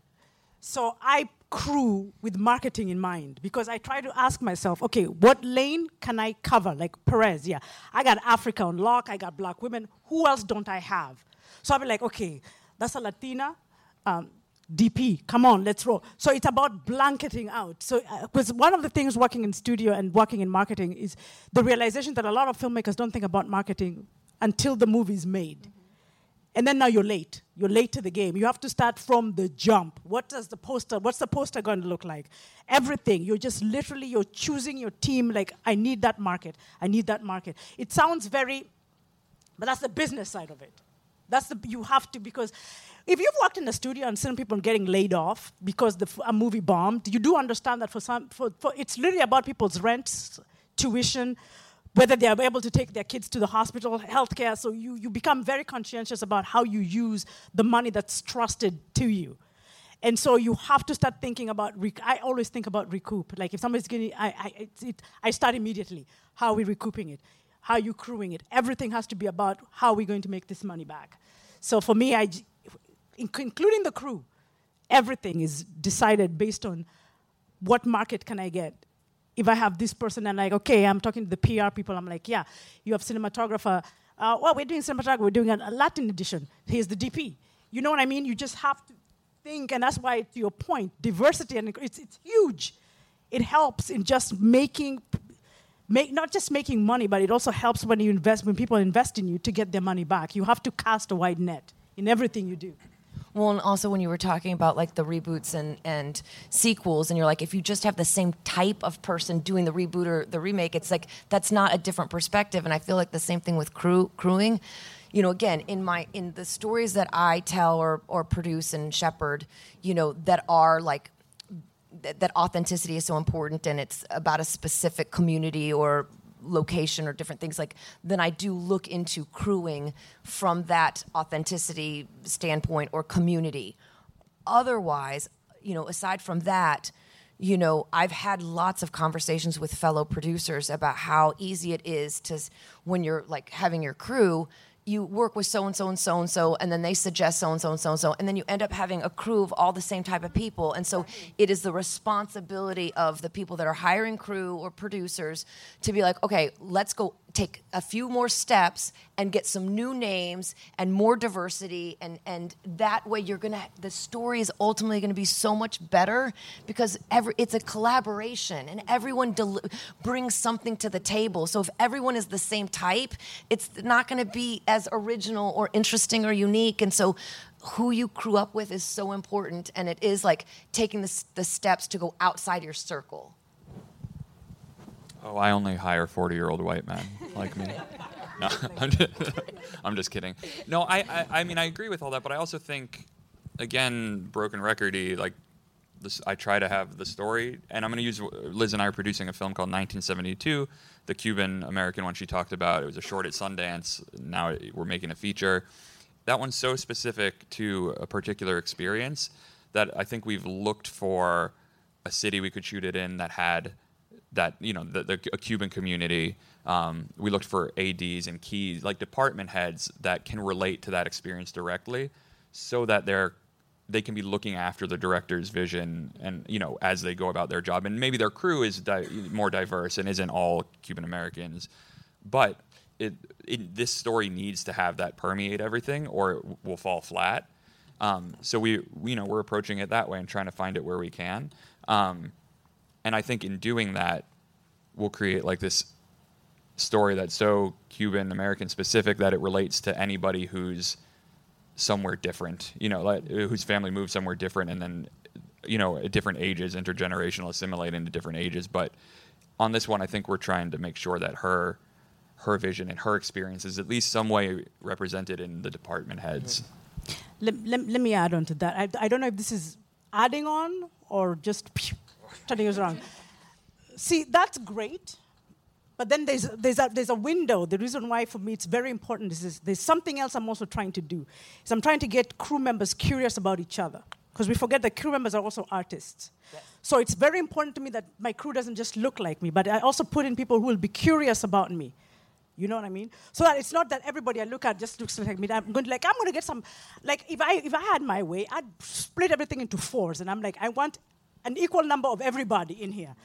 So I crew with marketing in mind because I try to ask myself, okay, what lane can I cover? Like Perez, yeah. I got Africa on lock, I got black women. Who else don't I have? So I'll be like, okay, that's a Latina. Um, D P, come on, let's roll. So it's about blanketing out. So because uh, one of the things working in studio and working in marketing is the realization that a lot of filmmakers don't think about marketing until the movie is made. Mm-hmm. And then now you're late. You're late to the game. You have to start from the jump. What does the poster, what's the poster going to look like? Everything. You're just literally, you're choosing your team like, I need that market. I need that market. It sounds very, but that's the business side of it. That's the, you have to, because if you've worked in a studio and seen people getting laid off because the, a movie bombed, you do understand that for some, for, for it's literally about people's rents, tuition, whether they are able to take their kids to the hospital, healthcare. So you, you become very conscientious about how you use the money that's trusted to you. And so you have to start thinking about, rec- I always think about recoup. Like if somebody's getting, I, I, it, it, I start immediately. How are we recouping it? How are you crewing it? Everything has to be about how are we going to make this money back. So for me, I, including the crew, everything is decided based on what market can I get. If I have this person and like, okay, I'm talking to the P R people, I'm like, yeah, you have cinematographer. Uh, well, we're doing cinematography, we're doing a, a Latin edition. Here's the D P. You know what I mean? You just have to think, and that's why, to your point, diversity, and it's, it's huge. It helps in just making, make, not just making money, but it also helps when you invest, when people invest in you to get their money back. You have to cast a wide net in everything you do. Well, and also when you were talking about like the reboots and, and sequels, and you're like, if you just have the same type of person doing the reboot or the remake, it's like, that's not a different perspective. And I feel like the same thing with crew crewing. You know, again, in my in the stories that I tell or or produce and shepherd, you know, that are like, th- that authenticity is so important and it's about a specific community or location or different things, like then I do look into crewing from that authenticity standpoint or community. Otherwise, you know, aside from that, you know, I've had lots of conversations with fellow producers about how easy it is to, when you're like having your crew, you work with so-and-so and so-and-so, and then they suggest so-and-so and so-and-so, and then you end up having a crew of all the same type of people. And so it is the responsibility of the people that are hiring crew or producers to be like, okay, let's go take a few more steps and get some new names and more diversity, and, and that way you're gonna, the story is ultimately gonna be so much better because every, it's a collaboration and everyone del- brings something to the table. So if everyone is the same type, it's not gonna be as original or interesting or unique. And so who you crew up with is so important, and it is like taking the, the steps to go outside your circle. Oh, I only hire forty-year-old white men like me. No, I'm just, I'm just kidding. No, I, I, I mean, I agree with all that, but I also think, again, broken record-y, like, this, I try to have the story, and I'm going to use, Liz and I are producing a film called nineteen seventy-two, the Cuban-American one she talked about. It was a short at Sundance. Now we're making a feature. that one's so specific to a particular experience that I think we've looked for a city we could shoot it in that had that, you know, the, the a Cuban community. Um, we looked for A Ds and keys, like department heads that can relate to that experience directly, so that they're they can be looking after the director's vision, and, you know, as they go about their job. And maybe their crew is di- more diverse and isn't all Cuban Americans, but it, it this story needs to have that permeate everything, or it w- will fall flat. Um, so we, we, you know, we're approaching it that way and trying to find it where we can. Um, and I think in doing that, we'll create like this story that's so Cuban American specific that it relates to anybody who's somewhere different, you know, like, whose family moved somewhere different, and then, you know, at different ages, intergenerational, assimilate into different ages. But on this one, I think we're trying to make sure that her, her vision and her experience is at least some way represented in the department heads. Let, let, let me add on to that. I, I don't know if this is adding on or just turning us around. See, that's great. But then there's, there's, a, there's a window. The reason why, for me, it's very important is, is there's something else I'm also trying to do. Is I'm trying to get crew members curious about each other. Because we forget that crew members are also artists. Yes. So it's very important to me that my crew doesn't just look like me, but I also put in people who will be curious about me. You know what I mean? So that it's not that everybody I look at just looks like me. I'm going to like, I'm going to get some, like, if I, if I had my way, I'd split everything into fours. And I'm like, I want an equal number of everybody in here.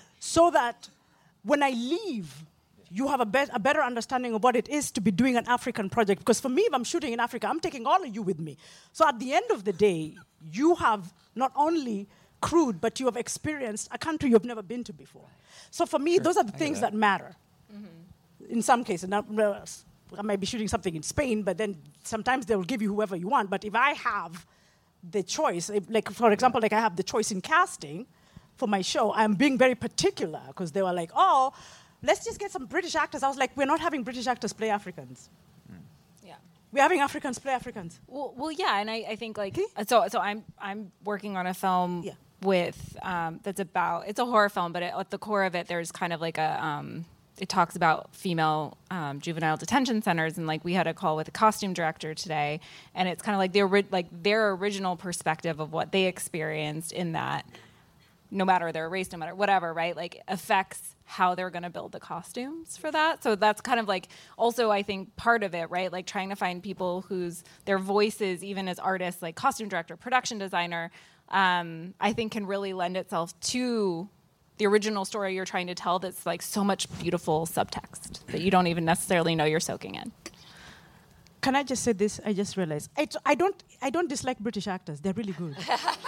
So that when I leave, you have a, be- a better understanding of what it is to be doing an African project. Because for me, if I'm shooting in Africa, I'm taking all of you with me. So at the end of the day, you have not only crewed, but you have experienced a country you've never been to before. So for me, Sure. those are the I things that. that matter. Mm-hmm. In some cases, now, uh, I might be shooting something in Spain, but then sometimes they'll give you whoever you want. But if I have the choice, if, like for example, like I have the choice in casting for my show, I'm being very particular because they were like, oh, let's just get some British actors. I was like, we're not having British actors play Africans. Yeah. We're having Africans play Africans. Well, well, yeah, and I, I think like so. So I'm I'm working on a film Yeah. with um, that's about it's a horror film, but it, at the core of it, there's kind of like a um, it talks about female um, juvenile detention centers, and like we had a call with a costume director today, and it's kind of like their ori- like their original perspective of what they experienced in that. No matter their race, no matter whatever, right? Like affects how they're going to build the costumes for that. So that's kind of like also I think part of it, right? Like trying to find people whose their voices, even as artists, like costume director, production designer, um, I think can really lend itself to the original story you're trying to tell. That's like so much beautiful subtext that you don't even necessarily know you're soaking in. Can I just say this? I just realized I, t- I don't I don't dislike British actors. They're really good.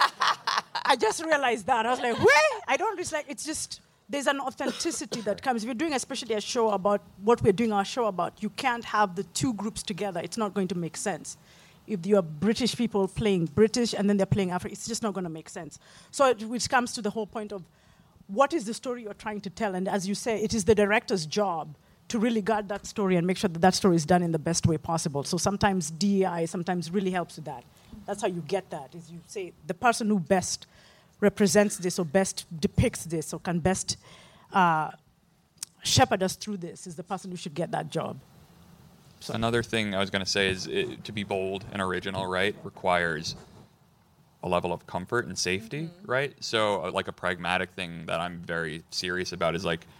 I just realized that. I was like, wait, I don't dislike. It's just there's an authenticity that comes. If you're doing especially a show about what we're doing our show about, you can't have the two groups together. It's not going to make sense. If you are British people playing British and then they're playing African, it's just not going to make sense. So it, which comes to the whole point of what is the story you're trying to tell? And as you say, it is the director's job to really guard that story and make sure that that story is done in the best way possible. So sometimes D E I sometimes really helps with that. That's how you get that, is you say the person who best represents this or best depicts this or can best uh, shepherd us through this is the person who should get that job. So another thing I was going to say is it, to be bold and original, right, requires a level of comfort and safety, mm-hmm. right? So uh, like a pragmatic thing that I'm very serious about is like,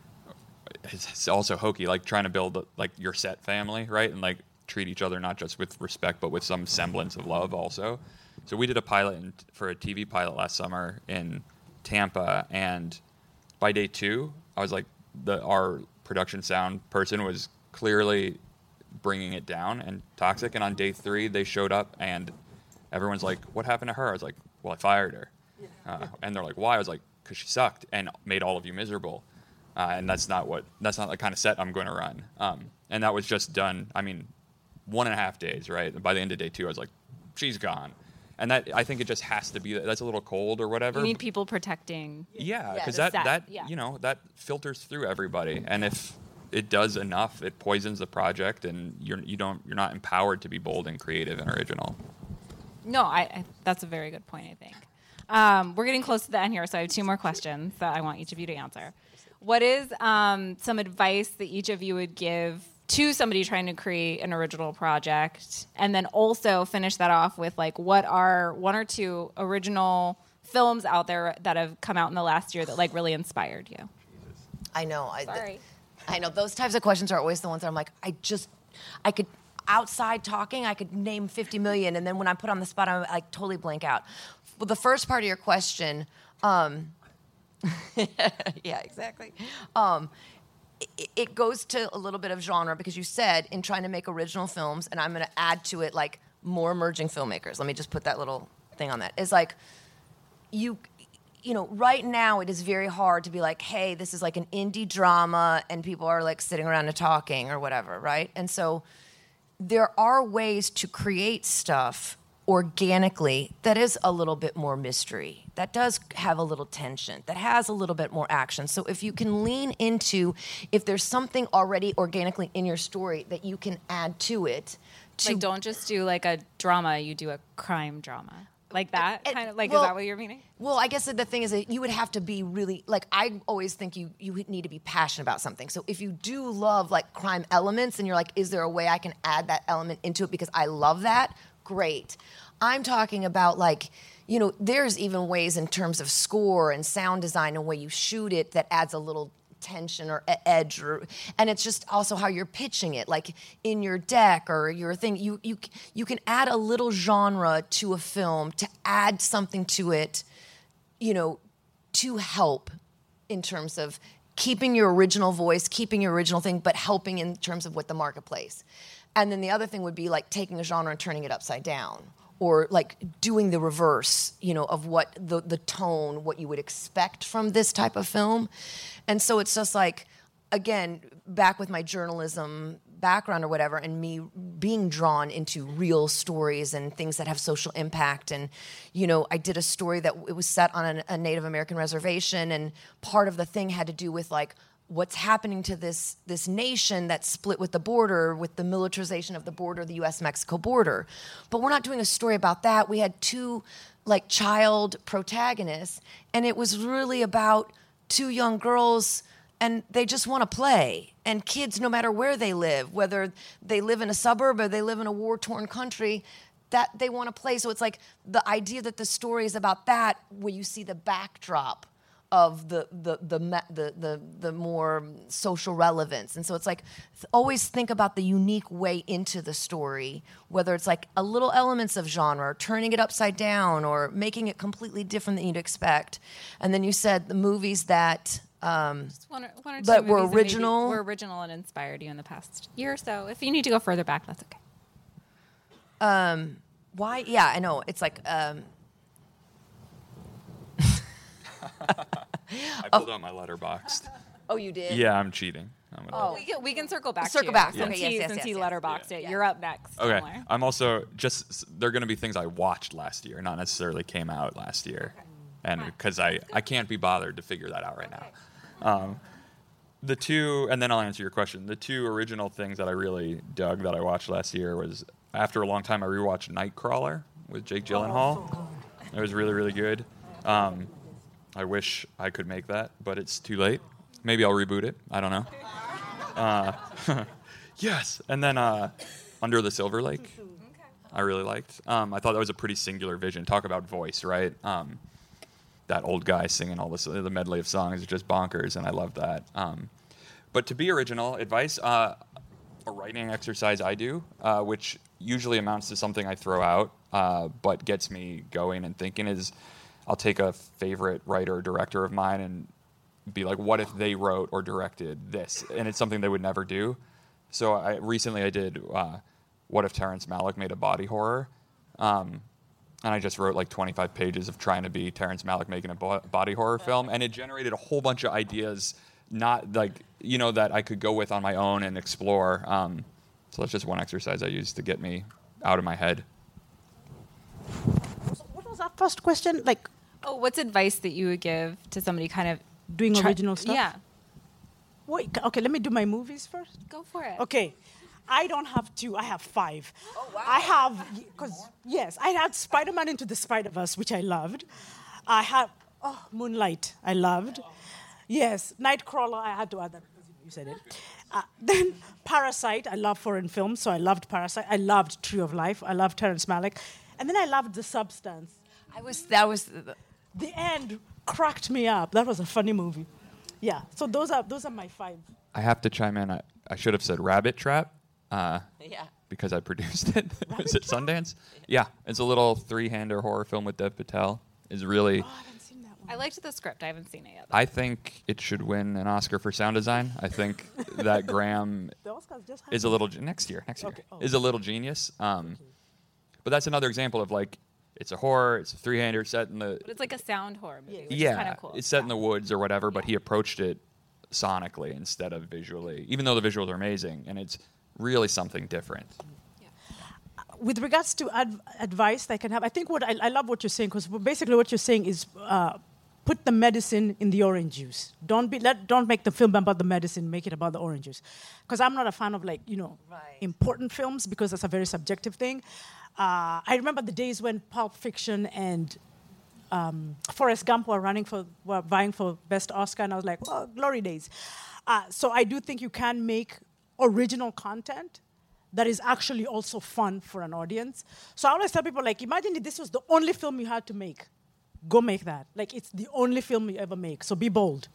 it's also hokey, like trying to build like your set family, right? And like treat each other not just with respect, but with some semblance of love also. So we did a pilot in, for a T V pilot last summer in Tampa, and by day two, I was like, the our production sound person was clearly bringing it down and toxic. And on day three, they showed up, and everyone's like, "What happened to her?" I was like, "Well, I fired her," uh, and they're like, "Why?" I was like, "Because she sucked and made all of you miserable." Uh, and that's not what that's not the kind of set I'm going to run. Um, and that was just done. I mean, one and a half days, right? And by the end of day two, I was like, "She's gone." And that I think it just has to be. That's a little cold or whatever. You need people protecting. Yeah, Yeah, because the that set, that yeah. you know that filters through everybody, and if it does enough, it poisons the project, and you're you don't you're not empowered to be bold and creative and original. No, I, I that's a very good point, I think. Um, we're getting close to the end here, so I have two more questions that I want each of you to answer. What is um, some advice that each of you would give to somebody trying to create an original project, and then also finish that off with like what are one or two original films out there that have come out in the last year that like really inspired you? I know. I, Sorry. I know. Those types of questions are always the ones that I'm like, I just, I could, outside talking, I could name fifty million, and then when I put on the spot, I like totally blank out. Well, the first part of your question, um, yeah, exactly. Um, it, it goes to a little bit of genre because you said in trying to make original films, and I'm going to add to it like more emerging filmmakers. Let me just put that little thing on that. Is like you, you know, right now it is very hard to be like, hey, this is like an indie drama, and people are like sitting around and talking or whatever, right? And so there are ways to create stuff organically that is a little bit more mystery, that does have a little tension, that has a little bit more action. So if you can lean into, if there's something already organically in your story that you can add to it, to Like, don't just do like a drama, you do a crime drama. Like that? And- kind of like, well, is that what you're meaning? Well, I guess that the thing is that you would have to be really, like, I always think you, you need to be passionate about something. So if you do love, like, crime elements and you're like, is there a way I can add that element into it because I love that? Great. I'm talking about, like, you know, there's even ways in terms of score and sound design and way you shoot it that adds a little tension or e- edge, or, and it's just also how you're pitching it, like in your deck or your thing. You you you can add a little genre to a film to add something to it, you know, to help in terms of keeping your original voice, keeping your original thing, but helping in terms of what the marketplace. And then the other thing would be like taking a genre and turning it upside down, or like doing the reverse, you know, of what the the tone, what you would expect from this type of film. And so it's just like, again, back with my journalism background or whatever, and me being drawn into real stories and things that have social impact. And, you know, I did a story that it was set on a, a Native American reservation, and part of the thing had to do with like what's happening to this this nation that's split with the border, with the militarization of the border, the U S Mexico border. But we're not doing a story about that. We had two like child protagonists, and it was really about two young girls, and they just want to play. And kids, no matter where they live, whether they live in a suburb or they live in a war-torn country, that they want to play. So it's like the idea that the story is about that, where you see the backdrop of the the the the the, the more social relevance. And so it's like th- always think about the unique way into the story, whether it's like a little elements of genre, or turning it upside down, or making it completely different than you'd expect. And then you said the movies that um, Just one or, one or two that were movies that maybe original? were original and inspired you in the past year or so. If you need to go further back, that's okay. um, why? Yeah, I know. It's like um, I pulled out my Letterboxd. oh, you did? Yeah, I'm cheating. I'm gonna- We can, we can circle back. Circle to back. Since Okay, yes, he, yes, since yes, he yes. letterboxed Yeah. it, Yeah. you're up next. Okay. Similar. I'm also just they're going to be things I watched last year, not necessarily came out last year, and because I I can't be bothered to figure that out right now. Um, the two, and then I'll answer your question. The two original things that I really dug that I watched last year was, after a long time, I rewatched Nightcrawler with Jake Gyllenhaal. It was really really good. Um, I wish I could make that, but it's too late. Maybe I'll reboot it. I don't know. Uh, yes. And then uh, Under the Silver Lake, I really liked. Um, I thought that was a pretty singular vision. Talk about voice, right? Um, that old guy singing all this, the medley of songs is just bonkers, and I love that. Um, but to be original, advice, uh, a writing exercise I do, uh, which usually amounts to something I throw out, uh, but gets me going and thinking, is I'll take a favorite writer or director of mine and be like, what if they wrote or directed this? And it's something they would never do. So I recently I did uh, what if Terrence Malick made a body horror? Um, and I just wrote like twenty-five pages of trying to be Terrence Malick making a bo- body horror film, and it generated a whole bunch of ideas, not like, you know, that I could go with on my own and explore. Um, so that's just one exercise I use to get me out of my head. What was that first question? Like Oh, what's advice that you would give to somebody kind of doing try- original stuff? Yeah, Wait, okay, let me do my movies first. go for it. Okay. I don't have two, I have five. Oh, wow. I have, because, yes, I had Spider Man Into the Spider Verse, which I loved. I had, oh, Moonlight, I loved. Yes, Nightcrawler, I had to add that because you said it. Uh, then Parasite. I love foreign films, so I loved Parasite. I loved Tree of Life. I loved Terrence Malick. And then I loved The Substance. I was that was the, The end cracked me up. That was a funny movie. Yeah. So those are those are my five. I have to chime in. I, I should have said Rabbit Trap. Uh, yeah. because I produced it. Was it Sundance? Yeah, it's a little three-hander horror film with Dev Patel. Is really. Oh, I haven't seen that one. I liked the script. I haven't seen it yet. though. I think it should win an Oscar for sound design. I think that Graham The Oscars just is a little ge- next year. Next year Okay. Oh. is a little genius. Um, but that's another example of like it's a horror. It's a three-hander set in the. But it's like a sound horror movie, which is Yeah, kind of cool. it's set in the woods or whatever, but he approached it sonically instead of visually. Even though the visuals are amazing, and it's really something different. With regards to adv- advice I can have, I think what I, I love what you're saying, because basically what you're saying is uh, put the medicine in the orange juice. Don't be let don't make the film about the medicine, make it about the orange juice. Because I'm not a fan of like you know Right. important films because that's a very subjective thing. Uh, I remember the days when Pulp Fiction and um, Forrest Gump were running for were vying for best Oscar, and I was like, oh, glory days. Uh, so I do think you can make original content that is actually also fun for an audience. So I always tell people, like, imagine if this was the only film you had to make. Go make that. Like, it's the only film you ever make. So be bold.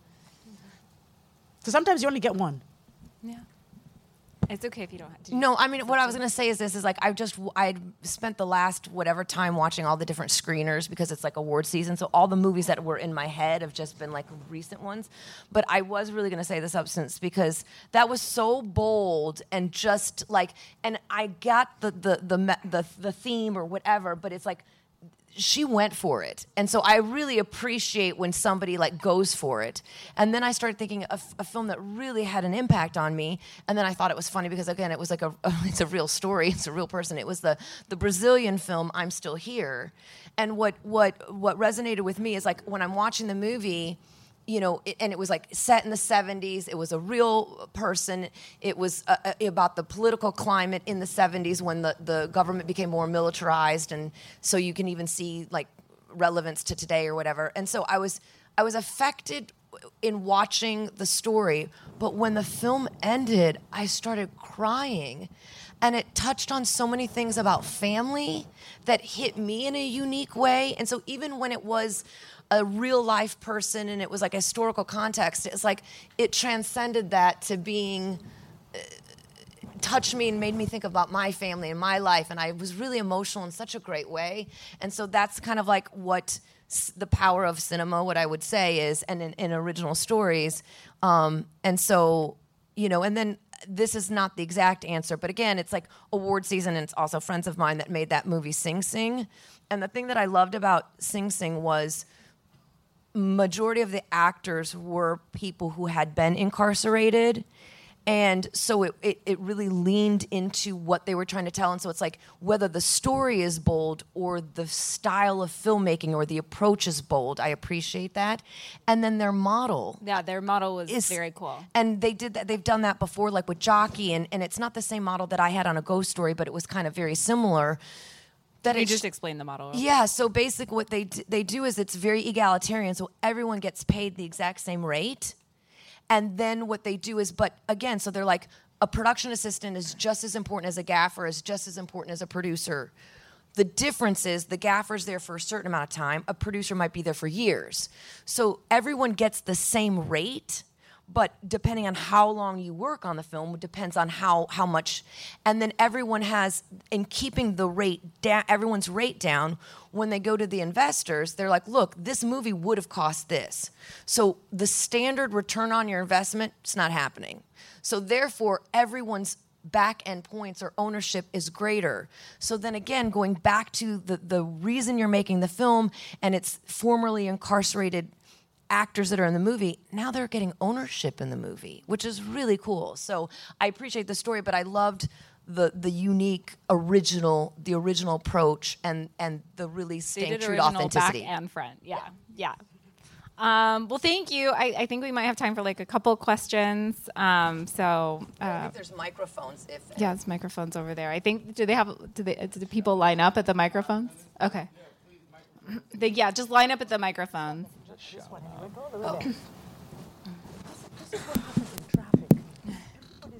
So sometimes you only get one. Yeah. It's okay if you don't have to. No, I mean, what I was going to say is this, is like, I've just, I spent the last whatever time watching all the different screeners because it's like award season. So all the movies that were in my head have just been like recent ones. But I was really going to say The Substance because that was so bold and just like, and I got the, the, the, me- the, the theme or whatever, but it's like, she went for it. And so I really appreciate when somebody like goes for it. And then I started thinking of a film that really had an impact on me. And then I thought it was funny because again, it was like a, it's a real story. It's a real person. It was the, the Brazilian film, I'm Still Here. And what, what, what resonated with me is like when I'm watching the movie, you know, it, and it was like set in the seventies. It was a real person. It was uh, uh, about the political climate in the seventies when the, the government became more militarized, and so you can even see like relevance to today or whatever. And so I was I was affected in watching the story, but when the film ended, I started crying. And it touched on so many things about family that hit me in a unique way. And so even when it was a real life person and it was like a historical context, it's like it transcended that to being uh, touched me and made me think about my family and my life, and I was really emotional in such a great way. And so that's kind of like what s- the power of cinema, what I would say is, and in, in original stories. Um, and so, you know, and then this is not the exact answer, but again, it's like award season, and it's also friends of mine that made that movie Sing Sing. And the thing that I loved about Sing Sing was majority of the actors were people who had been incarcerated. And so it, it, it really leaned into what they were trying to tell. And so it's like whether the story is bold or the style of filmmaking or the approach is bold, I appreciate that. And then their model. Yeah, their model was is- very cool. And they did that. They've done that before, like with Jockey. And, and it's not the same model that I had on A Ghost Story, but it was kind of very similar. That Can you it's- just explain the model? yeah, so basically what they d- they do is it's very egalitarian, so everyone gets paid the exact same rate. And then what they do is, but again, so they're like, a production assistant is just as important as a gaffer, is just as important as a producer. The difference is the gaffer's there for a certain amount of time, a producer might be there for years. So everyone gets the same rate, but depending on how long you work on the film, depends on how, how much. And then everyone has, in keeping the rate down, everyone's rate down, when they go to the investors, they're like, look, this movie would have cost this. So the standard return on your investment, it's not happening. So therefore, everyone's back end points or ownership is greater. So then again, going back to the, the reason you're making the film, and it's formerly incarcerated actors that are in the movie, now they're getting ownership in the movie, which is really cool. So I appreciate the story, but I loved the the unique original, the original approach and and the really They staying did true to original authenticity. back and front. Yeah, yeah. Um, well, thank you. I, I think we might have time for like a couple questions. Um, so uh, there's microphones. If yeah, it's microphones over there. I think do they have do they do the people line up at the microphones? Okay. They, yeah, just line up at the microphones.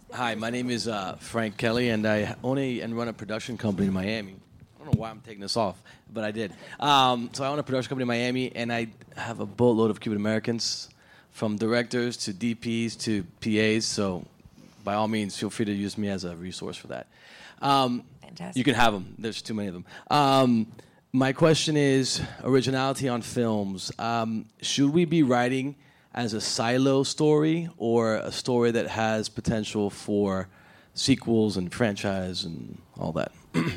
Hi, my name is uh, Frank Kelly, and I own a, and run a production company in Miami. I don't know why I'm taking this off, but I did. Um, so I own a production company in Miami, and I have a boatload of Cuban Americans, from directors to D Ps to P As. So by all means, feel free to use me as a resource for that. Um, Fantastic. You can have them. There's too many of them. Um, my question is originality on films. Um, should we be writing as a silo story or a story that has potential for sequels and franchise and all that?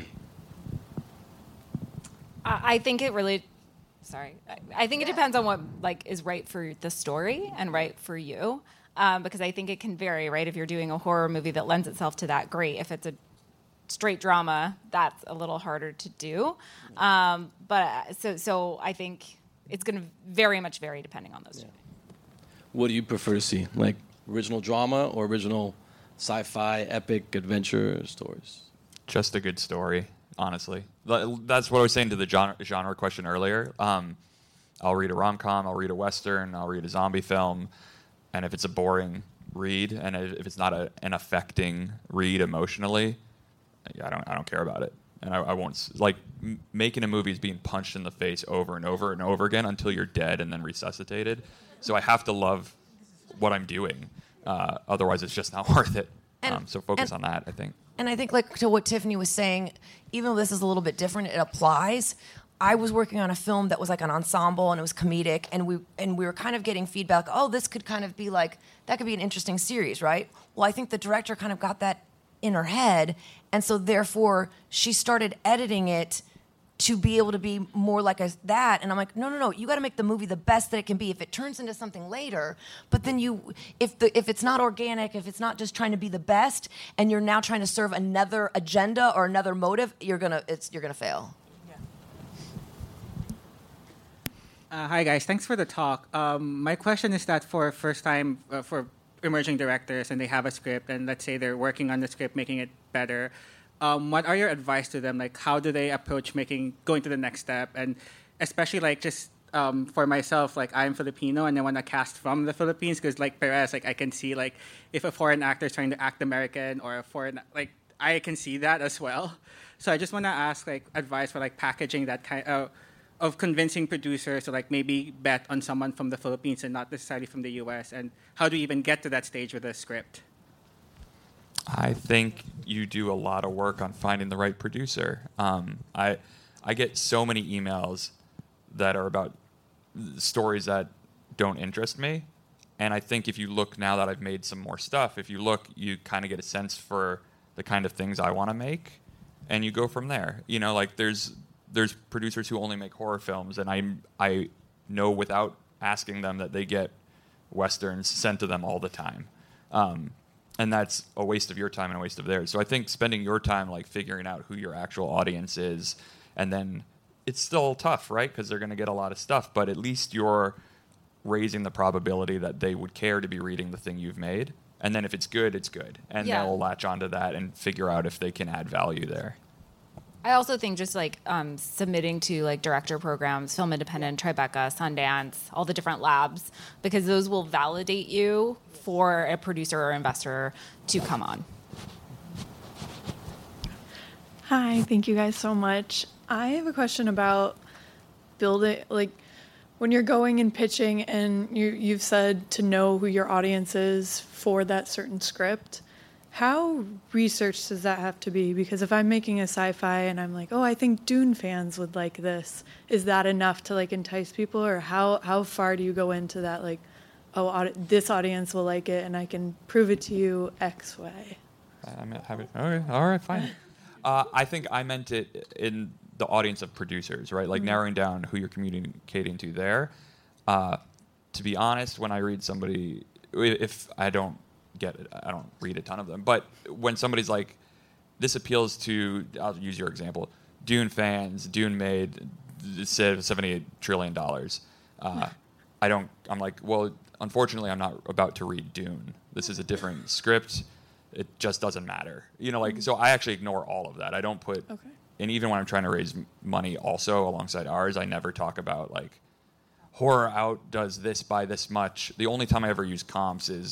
I think it really, sorry, I think it depends on what like is right for the story and right for you, um, because I think it can vary, right? If you're doing a horror movie that lends itself to that, great. If it's a straight drama, that's a little harder to do. Um, but uh, so, so I think it's going to very much vary depending on those. Yeah. What do you prefer to see, like original drama or original sci-fi, epic adventure stories? Just a good story. Honestly, that's what I was saying to the genre, genre question earlier. Um, I'll read a rom-com, I'll read a western, I'll read a zombie film, and if it's a boring read, and if it's not a, an affecting read emotionally, I don't, I don't care about it, and I, I won't like m- making a movie is being punched in the face over and over and over again until you're dead and then resuscitated. So I have to love what I'm doing, uh, otherwise it's just not worth it. And, um, so focus and, on that, I think. And I think, like, to what Tiffany was saying, even though this is a little bit different, it applies. I was working on a film that was like an ensemble, and it was comedic, and we and we were kind of getting feedback, oh, this could kind of be like, that could be an interesting series, right? Well, I think the director kind of got that in her head, and so therefore she started editing it to be able to be more like a, that. And I'm like, no, no, no, you got to make the movie the best that it can be. If it turns into something later, but then you, if the if it's not organic, if it's not just trying to be the best, and you're now trying to serve another agenda or another motive, you're gonna it's you're gonna fail. Yeah. Uh, hi guys, thanks for the talk. Um, my question is that for first time uh, for emerging directors, and they have a script, and let's say they're working on the script, making it better. Um, what are your advice to them? Like, how do they approach making going to the next step? And especially, like, just um, for myself, like, I'm Filipino, and I want to cast from the Philippines because, like Perez, like, I can see, like, if a foreign actor is trying to act American or a foreign, like, I can see that as well. So I just want to ask, like, advice for, like, packaging that kind of, of convincing producers to, like, maybe bet on someone from the Philippines and not necessarily from the U S. And how do you even get to that stage with a script? I think you do a lot of work on finding the right producer. Um, I I get so many emails that are about stories that don't interest me, and I think if you look now that I've made some more stuff, if you look, you kind of get a sense for the kind of things I want to make, and you go from there. You know, like there's there's producers who only make horror films, and I I know without asking them that they get westerns sent to them all the time. Um, And that's a waste of your time and a waste of theirs. So I think spending your time like figuring out who your actual audience is, and then it's still tough, right? Because they're going to get a lot of stuff, but at least you're raising the probability that they would care to be reading the thing you've made. And then if it's good, it's good. And Yeah. they'll latch onto that and figure out if they can add value there. I also think just like um, submitting to like director programs, Film Independent, Tribeca, Sundance, all the different labs, because those will validate you for a producer or investor to come on. Hi, thank you guys so much. I have a question about building, like when you're going and pitching and you, you've said to know who your audience is for that certain script. How researched does that have to be? Because if I'm making a sci-fi and I'm like, oh, I think Dune fans would like this, is that enough to like entice people? Or how, how far do you go into that? Like, oh, audi- this audience will like it and I can prove it to you X way. I'm happy. Okay, all right, fine. Uh, I think I meant it in the audience of producers, right? Like mm-hmm. narrowing down who you're communicating to there. Uh, to be honest, when I read somebody, if I don't get it, I don't read a ton of them, but when somebody's like, this appeals to, I'll use your example, Dune fans, Dune made seventy-eight trillion dollars. Uh, I don't, I'm like, well, unfortunately, I'm not about to read Dune. This is a different script. It just doesn't matter. You know, like, so I actually ignore all of that. I don't put, Okay. and even when I'm trying to raise money also alongside ours, I never talk about like, horror out does this by this much. The only time I ever use comps is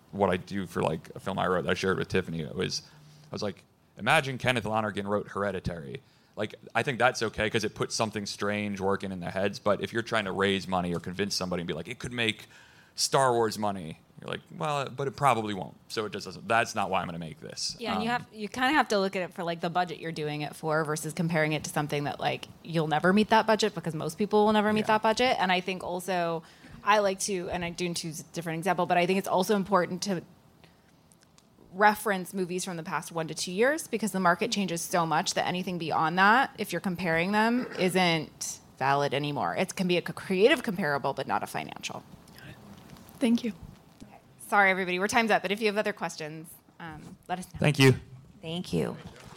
what I do for like a film I wrote that I shared with Tiffany. It was, I was like, imagine Kenneth Lonergan wrote Hereditary. Like, I think that's okay because it puts something strange working in their heads. But if you're trying to raise money or convince somebody and be like, it could make Star Wars money, you're like, well, but it probably won't. So it just doesn't. That's not why I'm going to make this. Yeah, and Um, you have you kind of have to look at it for like the budget you're doing it for versus comparing it to something that like you'll never meet that budget because most people will never meet Yeah. that budget. And I think also I like to, and I do choose a different example, but I think it's also important to reference movies from the past one to two years because the market changes so much that anything beyond that, if you're comparing them, isn't valid anymore. It can be a creative comparable, but not a financial. Thank you. Sorry, everybody, we're time's up. But if you have other questions, um, let us know. Thank you. Thank you.